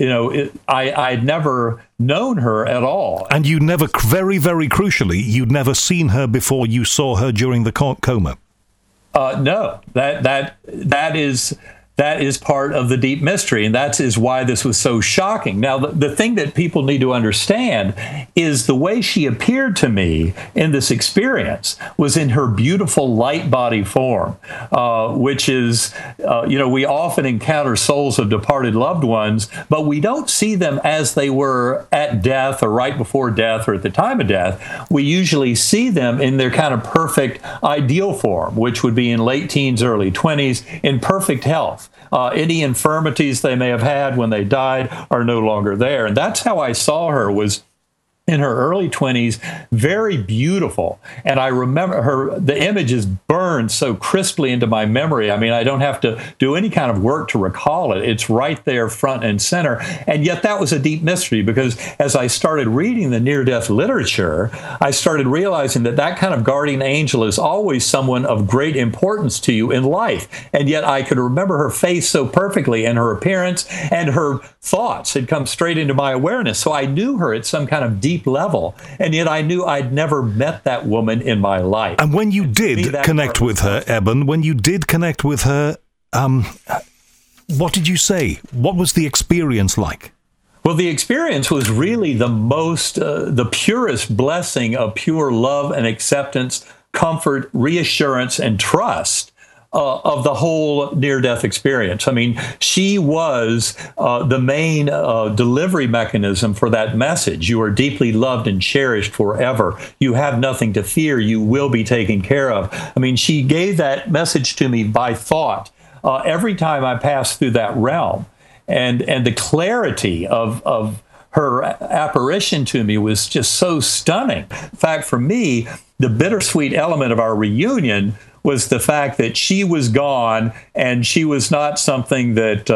I'd never known her at all. And you never, very, very crucially, you'd never seen her before you saw her during the coma. No, that is part of the deep mystery, and that is why this was so shocking. Now, the thing that people need to understand is the way she appeared to me in this experience was in her beautiful light body form, which is, we often encounter souls of departed loved ones, but we don't see them as they were at death or right before death or at the time of death. We usually see them in their kind of perfect ideal form, which would be in late teens, early 20s, in perfect health. Any infirmities they may have had when they died are no longer there. And that's how I saw her, was in her early 20s, very beautiful. And I remember the image is burned so crisply into my memory. I mean, I don't have to do any kind of work to recall it. It's right there front and center. And yet that was a deep mystery, because as I started reading the near-death literature, I started realizing that that kind of guardian angel is always someone of great importance to you in life. And yet I could remember her face so perfectly, and her appearance and her thoughts had come straight into my awareness. So I knew her at some kind of deep level, and yet I knew I'd never met that woman in my life. And when you did connect with her, Eben, when you did connect with her, what did you say? What was the experience like? Well, the experience was really the purest blessing of pure love and acceptance, comfort, reassurance, and trust of the whole near-death experience. I mean, she was the main delivery mechanism for that message. You are deeply loved and cherished forever. You have nothing to fear. You will be taken care of. I mean, she gave that message to me by thought every time I passed through that realm. And the clarity of her apparition to me was just so stunning. In fact, for me, the bittersweet element of our reunion was the fact that she was gone, and she was not something that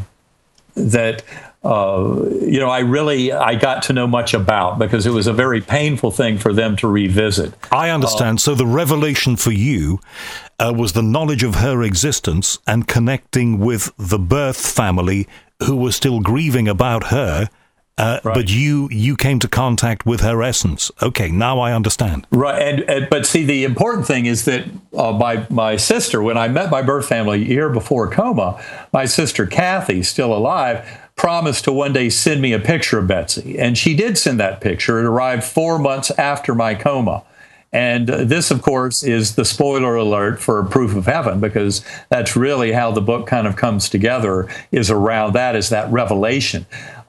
I got to know much about, because it was a very painful thing for them to revisit. I understand. So the revelation for you was the knowledge of her existence and connecting with the birth family who were still grieving about her. Right. But you came to contact with her essence. Okay, now I understand. Right, but see, the important thing is that my sister, when I met my birth family a year before coma, my sister Kathy, still alive, promised to one day send me a picture of Betsy. And she did send that picture. It arrived 4 months after my coma. And this, of course, is the spoiler alert for Proof of Heaven, because that's really how the book kind of comes together, is around that, is that revelation.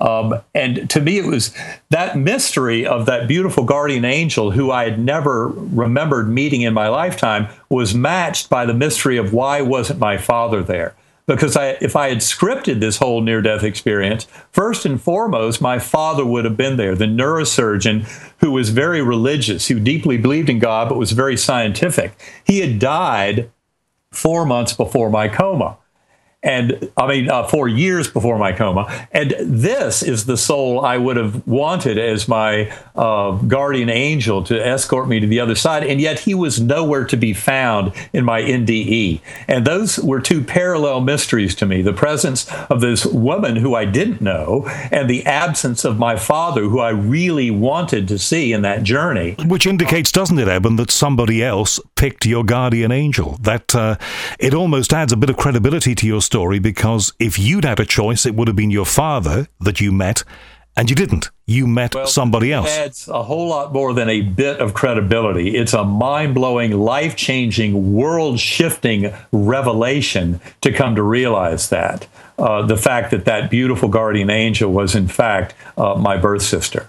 And to me, it was that mystery of that beautiful guardian angel who I had never remembered meeting in my lifetime was matched by the mystery of why wasn't my father there? Because if I had scripted this whole near-death experience, first and foremost, my father would have been there, the neurosurgeon who was very religious, who deeply believed in God, but was very scientific. He had died 4 months before my coma. And 4 years before my coma. And this is the soul I would have wanted as my guardian angel to escort me to the other side. And yet he was nowhere to be found in my NDE. And those were two parallel mysteries to me. The presence of this woman who I didn't know, and the absence of my father, who I really wanted to see in that journey. Which indicates, doesn't it, Eben, that somebody else picked your guardian angel? That it almost adds a bit of credibility to your story, because if you'd had a choice, it would have been your father that you met, and you didn't. You met somebody else. It adds a whole lot more than a bit of credibility. It's a mind-blowing, life-changing, world-shifting revelation to come to realize that. The fact that that beautiful guardian angel was, in fact, my birth sister.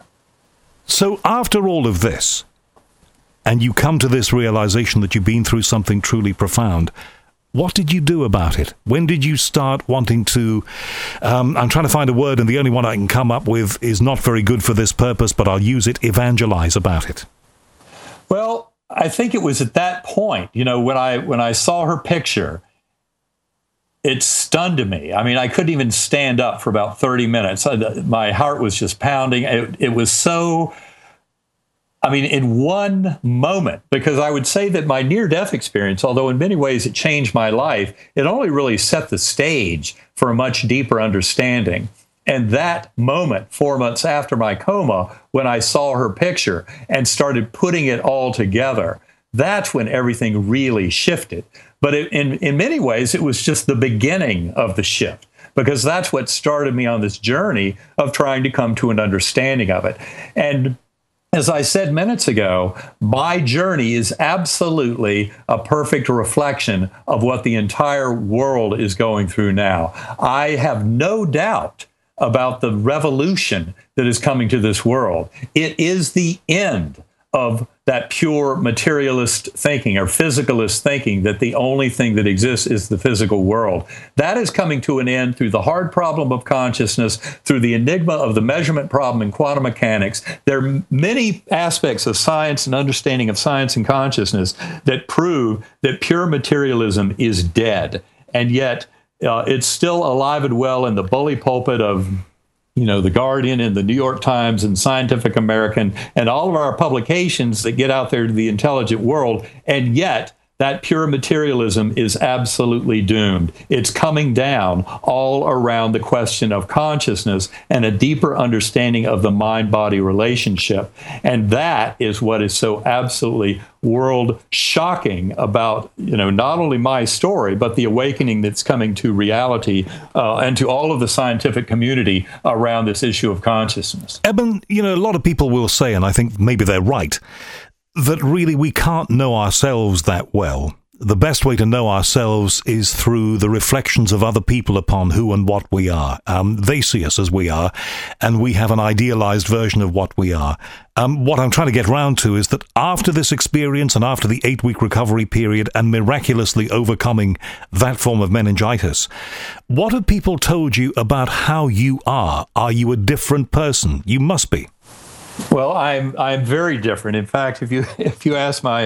So after all of this, and you come to this realization that you've been through something truly profound, what did you do about it? When did you start wanting to, I'm trying to find a word, and the only one I can come up with is not very good for this purpose, but I'll use it, evangelize about it? Well, I think it was at that point, when I saw her picture, it stunned me. I mean, I couldn't even stand up for about 30 minutes. My heart was just pounding. It was so... in one moment, because I would say that my near-death experience, although in many ways it changed my life, it only really set the stage for a much deeper understanding. And that moment, 4 months after my coma, when I saw her picture and started putting it all together, that's when everything really shifted. But in many ways, it was just the beginning of the shift, because that's what started me on this journey of trying to come to an understanding of it. And as I said minutes ago, my journey is absolutely a perfect reflection of what the entire world is going through now. I have no doubt about the revolution that is coming to this world. It is the end of that pure materialist thinking or physicalist thinking that the only thing that exists is the physical world. That is coming to an end through the hard problem of consciousness, through the enigma of the measurement problem in quantum mechanics. There are many aspects of science and understanding of science and consciousness that prove that pure materialism is dead. And yet it's still alive and well in the bully pulpit of The Guardian and the New York Times and Scientific American and all of our publications that get out there to the intelligent world. And yet that pure materialism is absolutely doomed. It's coming down all around the question of consciousness and a deeper understanding of the mind-body relationship. And that is what is so absolutely world shocking about, not only my story, but the awakening that's coming to reality and to all of the scientific community around this issue of consciousness. Eben, a lot of people will say, and I think maybe they're right, that really we can't know ourselves that well. The best way to know ourselves is through the reflections of other people upon who and what we are. They see us as we are, and we have an idealized version of what we are. What I'm trying to get round to is that after this experience and after the 8-week recovery period and miraculously overcoming that form of meningitis, what have people told you about how you are? Are you a different person? You must be. Well, I'm very different. In fact, if you ask my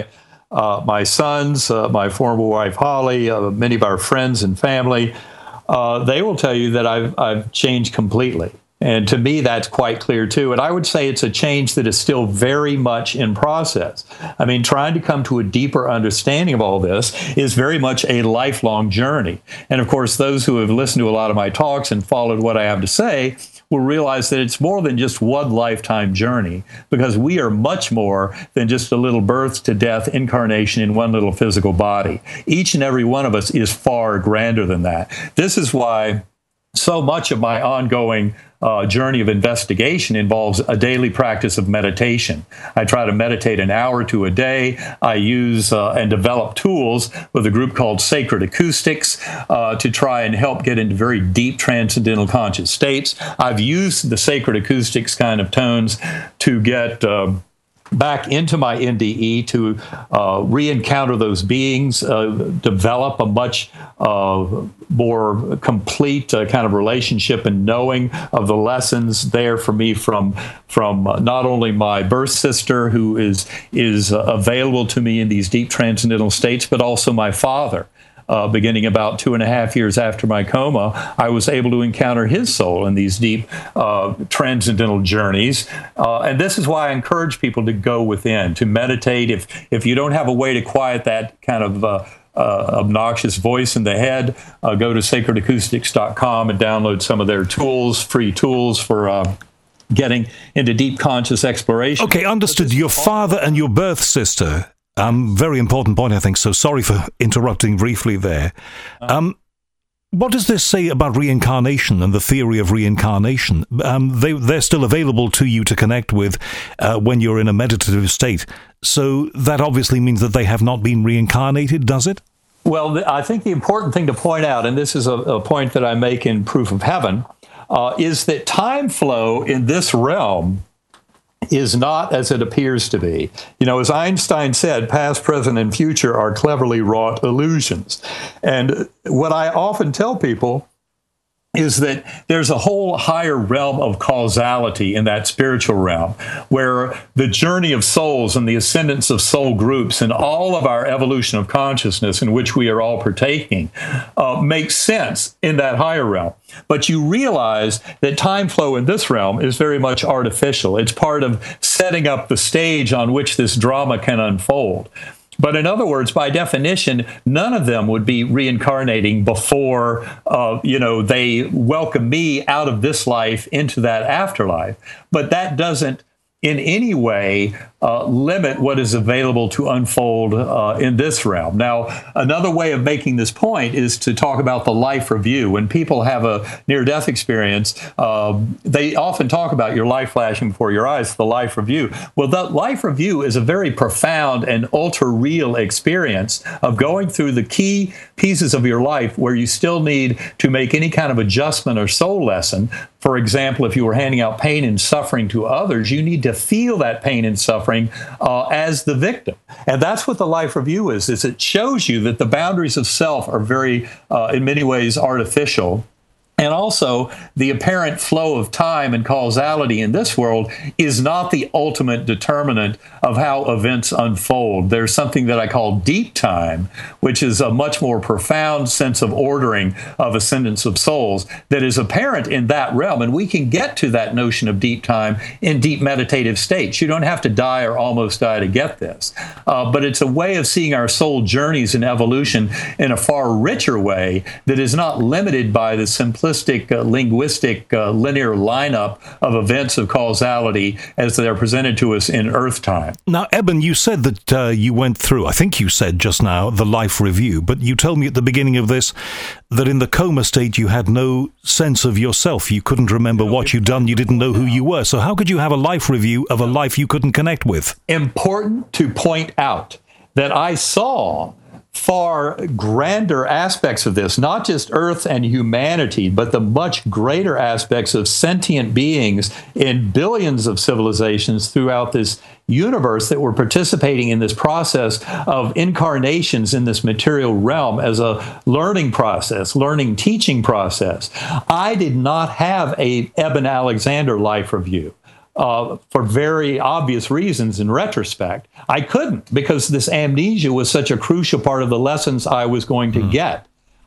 sons, my former wife Holly, many of our friends and family, they will tell you that I've changed completely. And to me, that's quite clear too. And I would say it's a change that is still very much in process. I mean, trying to come to a deeper understanding of all this is very much a lifelong journey. And of course, those who have listened to a lot of my talks and followed what I have to say will realize that it's more than just one lifetime journey, because we are much more than just a little birth to death incarnation in one little physical body. Each and every one of us is far grander than that. This is why so much of my ongoing journey of investigation involves a daily practice of meditation. I try to meditate an hour to a day. I use and develop tools with a group called Sacred Acoustics to try and help get into very deep transcendental conscious states. I've used the Sacred Acoustics kind of tones to get back into my NDE, to re-encounter those beings, develop a much more complete kind of relationship and knowing of the lessons there for me from not only my birth sister, who is available to me in these deep transcendental states, but also my father. Beginning about 2.5 years after my coma, I was able to encounter his soul in these deep transcendental journeys. And this is why I encourage people to go within, to meditate. If you don't have a way to quiet that kind of obnoxious voice in the head, go to sacredacoustics.com and download some of their tools, free tools for getting into deep conscious exploration. Okay, understood. Your father and your birth sister. Very important point, I think. So sorry for interrupting briefly there. What does this say about reincarnation and the theory of reincarnation? They're still available to you to connect with when you're in a meditative state. So that obviously means that they have not been reincarnated, does it? Well, I think the important thing to point out, and this is a point that I make in Proof of Heaven, is that time flow in this realm is not as it appears to be. As Einstein said, past, present, and future are cleverly wrought illusions. And what I often tell people is that there's a whole higher realm of causality in that spiritual realm, where the journey of souls and the ascendance of soul groups and all of our evolution of consciousness in which we are all partaking makes sense in that higher realm. But you realize that time flow in this realm is very much artificial. It's part of setting up the stage on which this drama can unfold. But in other words, by definition, none of them would be reincarnating before, they welcome me out of this life into that afterlife. But that doesn't in any way limit what is available to unfold in this realm. Now, another way of making this point is to talk about the life review. When people have a near-death experience, they often talk about your life flashing before your eyes, the life review. Well, the life review is a very profound and ultra-real experience of going through the key pieces of your life where you still need to make any kind of adjustment or soul lesson, For example, if you were handing out pain and suffering to others, you need to feel that pain and suffering as the victim. And that's what the life review is it shows you that the boundaries of self are very, in many ways, artificial. And also, the apparent flow of time and causality in this world is not the ultimate determinant of how events unfold. There's something that I call deep time, which is a much more profound sense of ordering of ascendance of souls that is apparent in that realm. And we can get to that notion of deep time in deep meditative states. You don't have to die or almost die to get this. But it's a way of seeing our soul journeys in evolution in a far richer way that is not limited by the simplicity linguistic, linear lineup of events of causality as they're presented to us in Earth time. Now, Eben, you said that you went through, I think you said just now, the life review, but you told me at the beginning of this that in the coma state you had no sense of yourself. You couldn't remember what you'd done. You didn't know who you were. So how could you have a life review of a life you couldn't connect with? Important to point out that I saw far grander aspects of this, not just Earth and humanity, but the much greater aspects of sentient beings in billions of civilizations throughout this universe that were participating in this process of incarnations in this material realm as a learning process, teaching process. I did not have a Eben Alexander life review. For very obvious reasons in retrospect. I couldn't, because this amnesia was such a crucial part of the lessons I was going to get.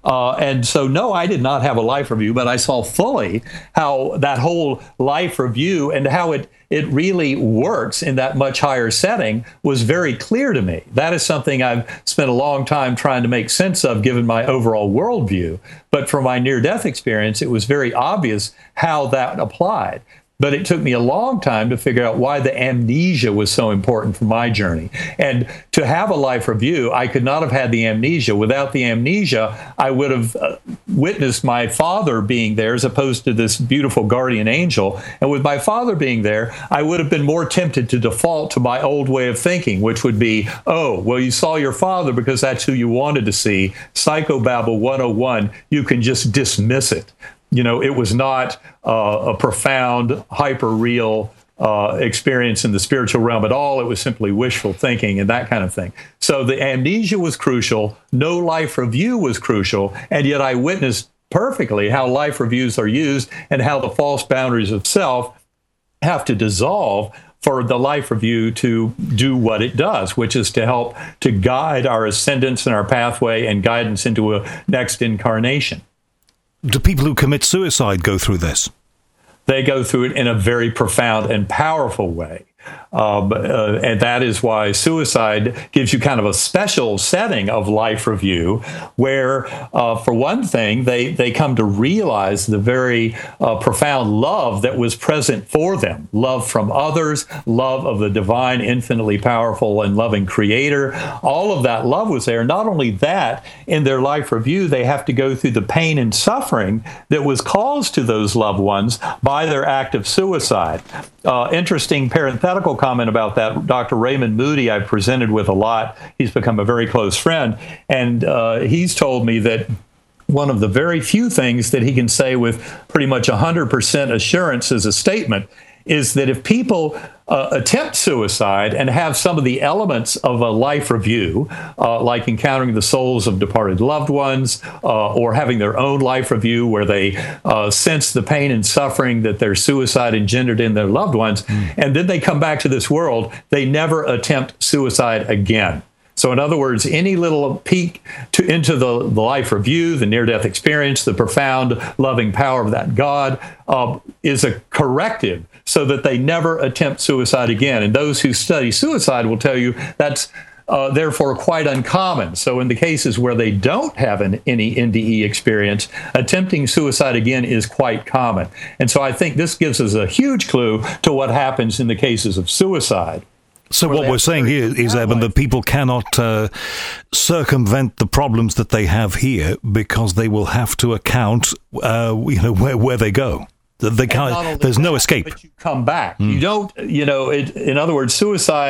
And so, no, I did not have a life review, but I saw fully how that whole life review and how it really works in that much higher setting was very clear to me. That is something I've spent a long time trying to make sense of, given my overall worldview. But for my near-death experience, it was very obvious how that applied. But it took me a long time to figure out why the amnesia was so important for my journey. And to have a life review, I could not have had the amnesia. Without the amnesia, I would have witnessed my father being there as opposed to this beautiful guardian angel. And with my father being there, I would have been more tempted to default to my old way of thinking, which would be, oh, well, you saw your father because that's who you wanted to see. Psychobabble 101, you can just dismiss it. You know, it was not a profound, hyper-real experience in the spiritual realm at all. It was simply wishful thinking and that kind of thing. So the amnesia was crucial. No life review was crucial. And yet I witnessed perfectly how life reviews are used and how the false boundaries of self have to dissolve for the life review to do what it does, which is to help to guide our ascendance and our pathway and guidance into a next incarnation. Do people who commit suicide go through this? They go through it in a very profound and powerful way. And that is why suicide gives you kind of a special setting of life review where, for one thing, they come to realize the very profound love that was present for them. Love from others, love of the divine, infinitely powerful and loving creator. All of that love was there. Not only that, in their life review, they have to go through the pain and suffering that was caused to those loved ones by their act of suicide. Interesting parenthetical comment about that. Dr. Raymond Moody, I've presented with a lot. He's become a very close friend. And he's told me that one of the very few things that he can say with pretty much 100% assurance as a statement is that if people attempt suicide and have some of the elements of a life review, like encountering the souls of departed loved ones, or having their own life review where they sense the pain and suffering that their suicide engendered in their loved ones, and then they come back to this world, they never attempt suicide again. So in other words, any little peek into the life review, the near-death experience, the profound loving power of that God is a corrective so that they never attempt suicide again. And those who study suicide will tell you that's therefore quite uncommon. So in the cases where they don't have any NDE experience, attempting suicide again is quite common. And so I think this gives us a huge clue to what happens in the cases of suicide. So what we're saying here is, Eben, that people cannot circumvent the problems that they have here because they will have to account, where they go. They can't. There's no escape. But you come back. You don't. In other words, suicide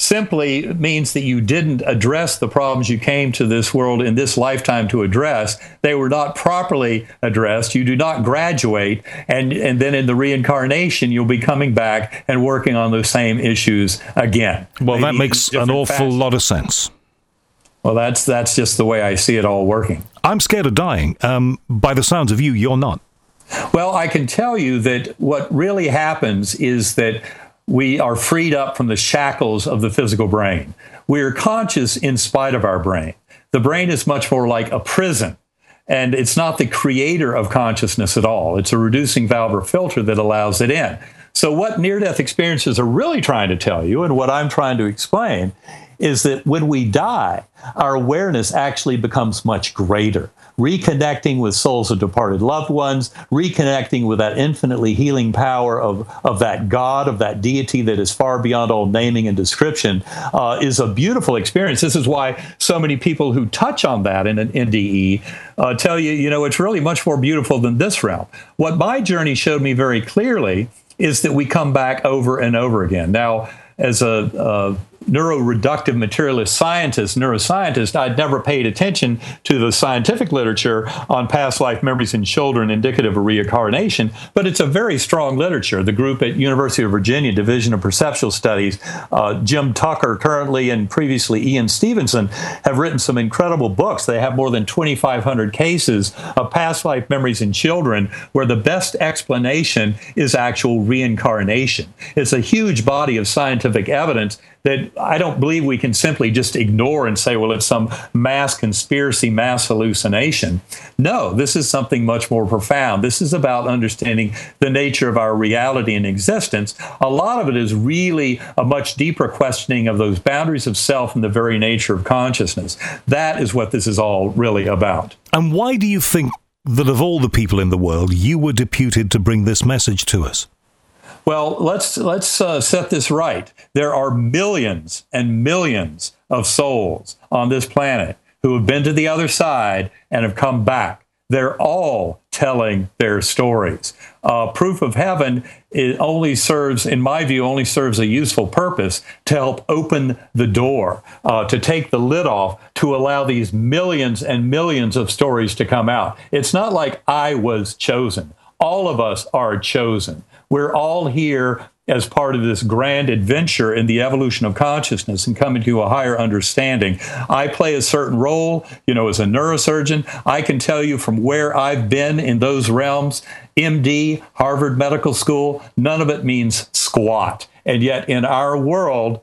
simply means that you didn't address the problems you came to this world in this lifetime to address. They were not properly addressed. You do not graduate, and then in the reincarnation, you'll be coming back and working on those same issues again. Well, that makes an awful lot of sense. Well, that's just the way I see it all working. I'm scared of dying. By the sounds of you, you're not. Well, I can tell you that what really happens is that we are freed up from the shackles of the physical brain. We are conscious in spite of our brain. The brain is much more like a prison, and it's not the creator of consciousness at all. It's a reducing valve or filter that allows it in. So what near-death experiences are really trying to tell you, and what I'm trying to explain, is that when we die, our awareness actually becomes much greater. Reconnecting with souls of departed loved ones, reconnecting with that infinitely healing power of that God, of that deity that is far beyond all naming and description, is a beautiful experience. This is why so many people who touch on that in an NDE tell you, it's really much more beautiful than this realm. What my journey showed me very clearly is that we come back over and over again. Now, as a neuroreductive materialist neuroscientist, I'd never paid attention to the scientific literature on past life memories in children indicative of reincarnation, but it's a very strong literature. The group at University of Virginia, Division of Perceptual Studies, Jim Tucker currently and previously Ian Stevenson, have written some incredible books. They have more than 2,500 cases of past life memories in children where the best explanation is actual reincarnation. It's a huge body of scientific evidence that I don't believe we can simply just ignore and say, well, it's some mass conspiracy, mass hallucination. No, this is something much more profound. This is about understanding the nature of our reality and existence. A lot of it is really a much deeper questioning of those boundaries of self and the very nature of consciousness. That is what this is all really about. And why do you think that of all the people in the world, you were deputed to bring this message to us? Well, let's set this right. There are millions and millions of souls on this planet who have been to the other side and have come back. They're all telling their stories. Proof of Heaven only serves, in my view, a useful purpose to help open the door, to take the lid off, to allow these millions and millions of stories to come out. It's not like I was chosen. All of us are chosen. We're all here as part of this grand adventure in the evolution of consciousness and coming to a higher understanding. I play a certain role, as a neurosurgeon. I can tell you from where I've been in those realms, MD, Harvard Medical School, none of it means squat. And yet in our world,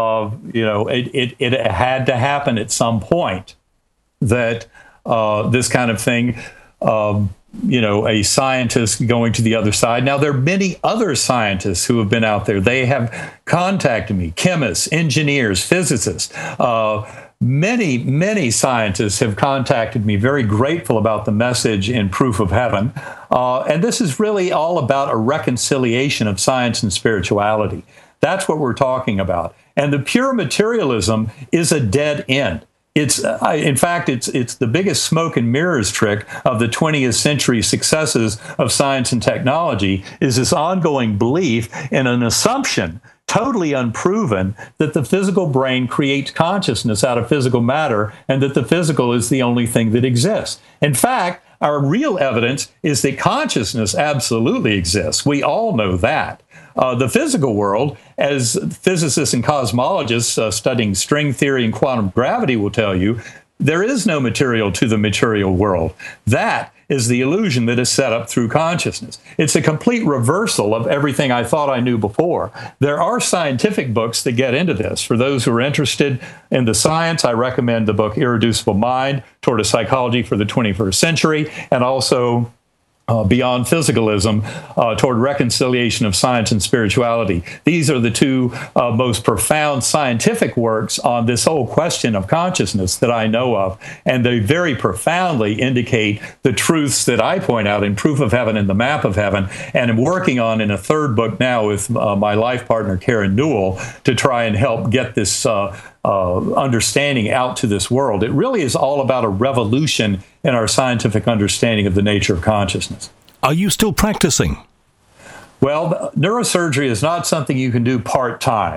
it had to happen at some point that this kind of thing, a scientist going to the other side. Now, there are many other scientists who have been out there. They have contacted me, chemists, engineers, physicists. Many, many scientists have contacted me, very grateful about the message in Proof of Heaven. And this is really all about a reconciliation of science and spirituality. That's what we're talking about. And the pure materialism is a dead end. In fact, it's the biggest smoke and mirrors trick of the 20th century successes of science and technology is this ongoing belief in an assumption, totally unproven, that the physical brain creates consciousness out of physical matter and that the physical is the only thing that exists. In fact, our real evidence is that consciousness absolutely exists. We all know that. The physical world, as physicists and cosmologists studying string theory and quantum gravity will tell you, there is no material to the material world. That is the illusion that is set up through consciousness. It's a complete reversal of everything I thought I knew before. There are scientific books that get into this. For those who are interested in the science, I recommend the book Irreducible Mind, Toward a Psychology for the 21st Century, and also Beyond Physicalism, Toward Reconciliation of Science and Spirituality. These are the two most profound scientific works on this whole question of consciousness that I know of, and they very profoundly indicate the truths that I point out in Proof of Heaven and the Map of Heaven, and I'm working on in a third book now with my life partner, Karen Newell, to try and help get this understanding out to this world. It really is all about a revolution in our scientific understanding of the nature of consciousness. Are you still practicing? Well, neurosurgery is not something you can do part-time.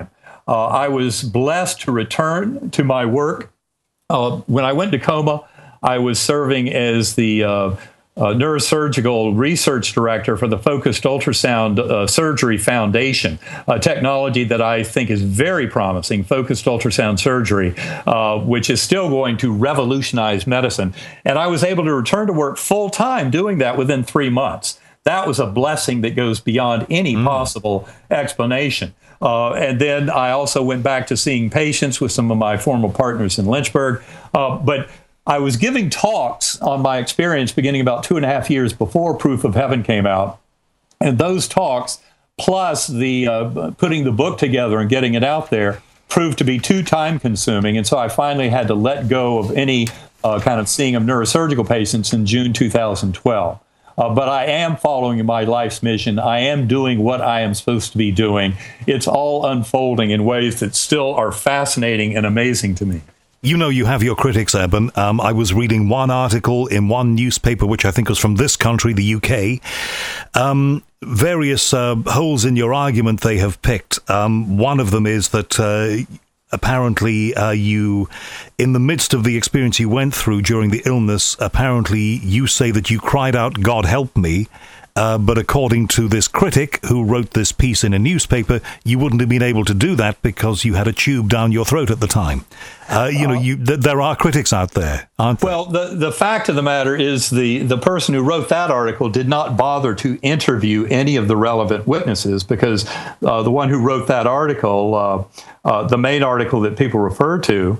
I was blessed to return to my work. When I went to coma, I was serving as the neurosurgical research director for the Focused Ultrasound Surgery Foundation, a technology that I think is very promising, focused ultrasound surgery, which is still going to revolutionize medicine. And I was able to return to work full time doing that within 3 months. That was a blessing that goes beyond any possible explanation. And then I also went back to seeing patients with some of my former partners in Lynchburg. But I was giving talks on my experience beginning about 2.5 years before Proof of Heaven came out. And those talks, plus the putting the book together and getting it out there, proved to be too time consuming. And so I finally had to let go of any kind of seeing of neurosurgical patients in June 2012. But I am following my life's mission. I am doing what I am supposed to be doing. It's all unfolding in ways that still are fascinating and amazing to me. You know, you have your critics, Eben. I was reading one article in one newspaper, which I think was from this country, the UK. Various holes in your argument they have picked. One of them is that apparently you, in the midst of the experience you went through during the illness, apparently you say that you cried out, "God help me." But according to this critic who wrote this piece in a newspaper, you wouldn't have been able to do that because you had a tube down your throat at the time. There are critics out there, aren't there? Well, the fact of the matter is the person who wrote that article did not bother to interview any of the relevant witnesses, because the one who wrote that article, the main article that people refer to,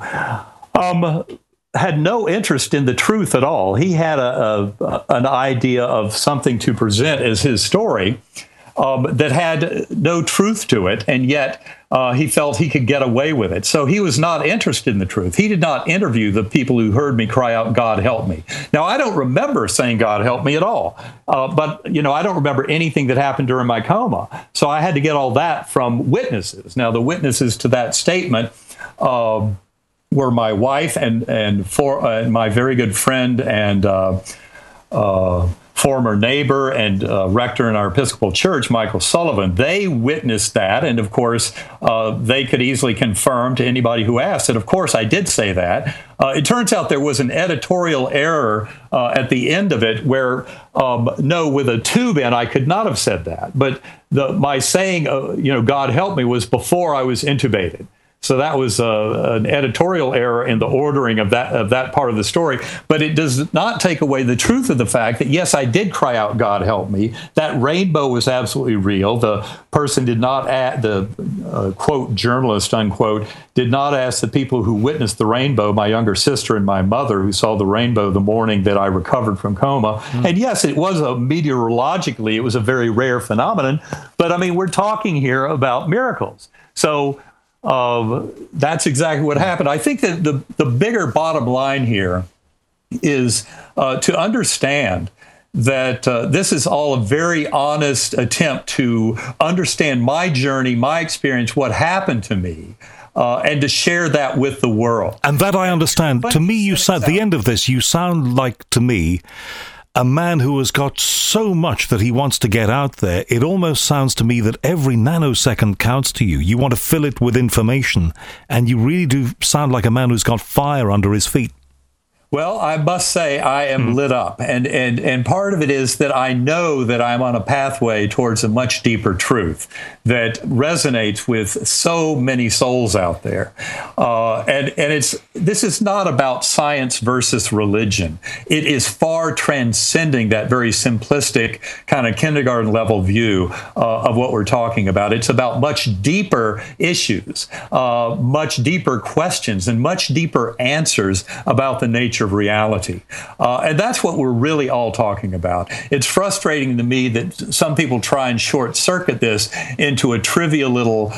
had no interest in the truth at all. He had an idea of something to present as his story that had no truth to it, and yet he felt he could get away with it. So he was not interested in the truth. He did not interview the people who heard me cry out, "God help me." Now, I don't remember saying "God help me" at all, but I don't remember anything that happened during my coma. So I had to get all that from witnesses. Now, the witnesses to that statement were my wife and my very good friend and former neighbor and rector in our Episcopal Church, Michael Sullivan. They witnessed that, and of course, they could easily confirm to anybody who asked that, of course, I did say that. It turns out there was an editorial error at the end of it where, no, with a tube in, I could not have said that. But my saying, "God help me," was before I was intubated. So that was an editorial error in the ordering of that part of the story. But it does not take away the truth of the fact that, yes, I did cry out, "God help me." That rainbow was absolutely real. The person did not add, the quote, journalist, unquote, did not ask the people who witnessed the rainbow, my younger sister and my mother, who saw the rainbow the morning that I recovered from coma. And yes, it was meteorologically, it was a very rare phenomenon. But I mean, we're talking here about miracles. So that's exactly what happened. I think that the bigger bottom line here is to understand that this is all a very honest attempt to understand my journey, my experience, what happened to me, and to share that with the world. And that I understand. To me, you sound, at the end of this, you sound like, to me, a man who has got so much that he wants to get out there. It almost sounds to me that every nanosecond counts to you. You want to fill it with information, and you really do sound like a man who's got fire under his feet. Well, I must say I am lit up, and part of it is that I know that I'm on a pathway towards a much deeper truth that resonates with so many souls out there. And this is not about science versus religion. It is far transcending that very simplistic kind of kindergarten level view of what we're talking about. It's about much deeper issues, much deeper questions, and much deeper answers about the nature of reality. And that's what we're really all talking about. It's frustrating to me that some people try and short circuit this into a trivial little,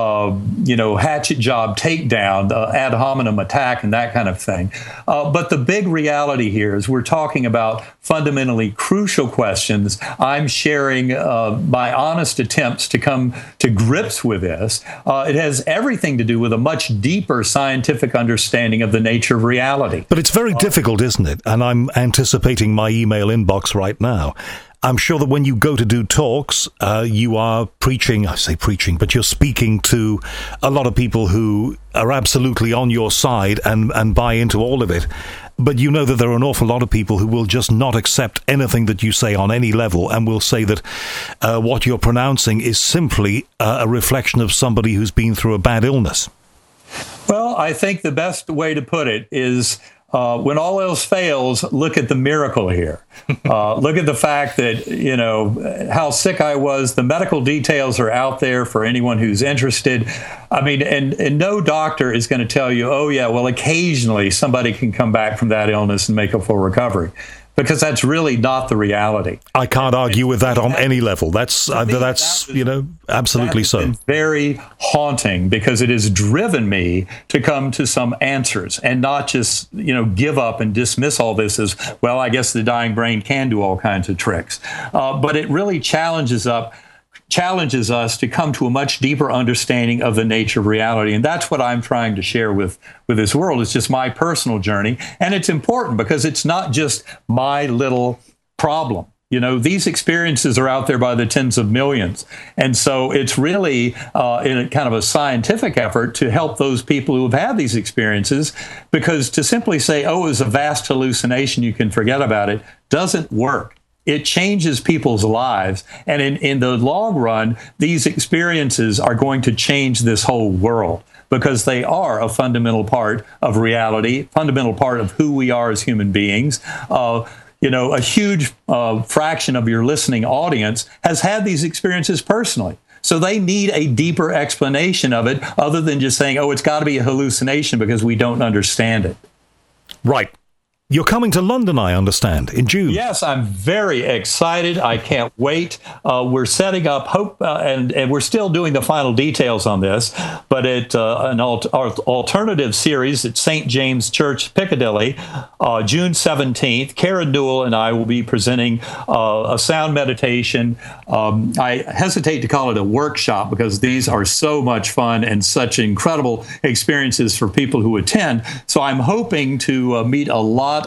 hatchet job takedown, ad hominem attack, and that kind of thing. But the big reality here is we're talking about fundamentally crucial questions. I'm sharing my honest attempts to come to grips with this. It has everything to do with a much deeper scientific understanding of the nature of reality. But it's very difficult, isn't it? And I'm anticipating my email inbox right now. I'm sure that when you go to do talks, you are preaching, I say preaching, but you're speaking to a lot of people who are absolutely on your side and buy into all of it. But you know that there are an awful lot of people who will just not accept anything that you say on any level and will say that what you're pronouncing is simply a reflection of somebody who's been through a bad illness. Well, I think the best way to put it is when all else fails, look at the miracle here. Look at the fact that, how sick I was. The medical details are out there for anyone who's interested. I mean, and no doctor is going to tell you, oh, yeah, well, occasionally somebody can come back from that illness and make a full recovery. Because that's really not the reality. I can't argue with that on any level. That's absolutely so. Been very haunting because it has driven me to come to some answers and not just, give up and dismiss all this as, well, I guess the dying brain can do all kinds of tricks. But it really challenges us to come to a much deeper understanding of the nature of reality. And that's what I'm trying to share with this world. It's just my personal journey. And it's important because it's not just my little problem. These experiences are out there by the tens of millions. And so it's really in a kind of a scientific effort to help those people who have had these experiences, because to simply say, oh, it was a vast hallucination, you can forget about it, doesn't work. It changes people's lives. And in the long run, these experiences are going to change this whole world because they are a fundamental part of reality, fundamental part of who we are as human beings. A huge fraction of your listening audience has had these experiences personally. So they need a deeper explanation of it other than just saying, oh, it's got to be a hallucination because we don't understand it. Right. You're coming to London, I understand, in June. Yes, I'm very excited. I can't wait. We're setting up hope, and we're still doing the final details on this, but at an alternative series at St. James Church, Piccadilly, June 17th. Karen Newell and I will be presenting a sound meditation. I hesitate to call it a workshop because these are so much fun and such incredible experiences for people who attend. So I'm hoping to meet a lot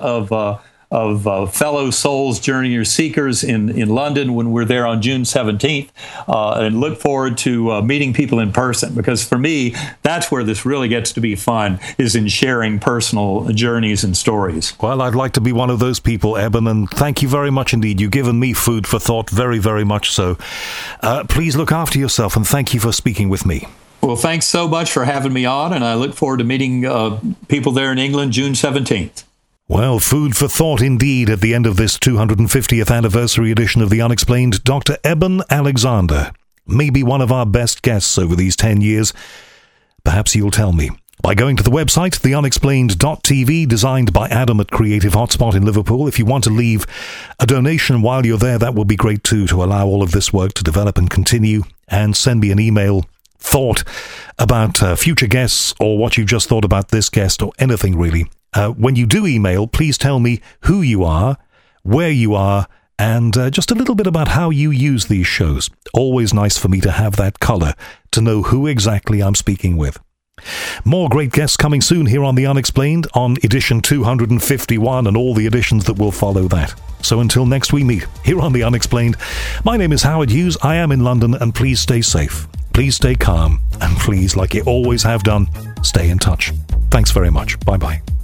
of fellow souls, journeyers, seekers in London when we're there on June 17th, and look forward to meeting people in person, because for me, that's where this really gets to be fun, is in sharing personal journeys and stories. Well, I'd like to be one of those people, Eben, and thank you very much indeed. You've given me food for thought, very, very much so. Please look after yourself, and thank you for speaking with me. Well, thanks so much for having me on, and I look forward to meeting people there in England June 17th. Well, food for thought indeed at the end of this 250th anniversary edition of The Unexplained. Dr. Eben Alexander, maybe one of our best guests over these 10 years. Perhaps you'll tell me by going to the website, theunexplained.tv, designed by Adam at Creative Hotspot in Liverpool. If you want to leave a donation while you're there, that would be great too, to allow all of this work to develop and continue. And send me an email, thought about future guests or what you've just thought about this guest or anything really. When you do email, please tell me who you are, where you are, and just a little bit about how you use these shows. Always nice for me to have that color, to know who exactly I'm speaking with. More great guests coming soon here on The Unexplained, on edition 251 and all the editions that will follow that. So until next we meet here on The Unexplained, my name is Howard Hughes. I am in London, and please stay safe. Please stay calm, and please, like you always have done, stay in touch. Thanks very much. Bye-bye.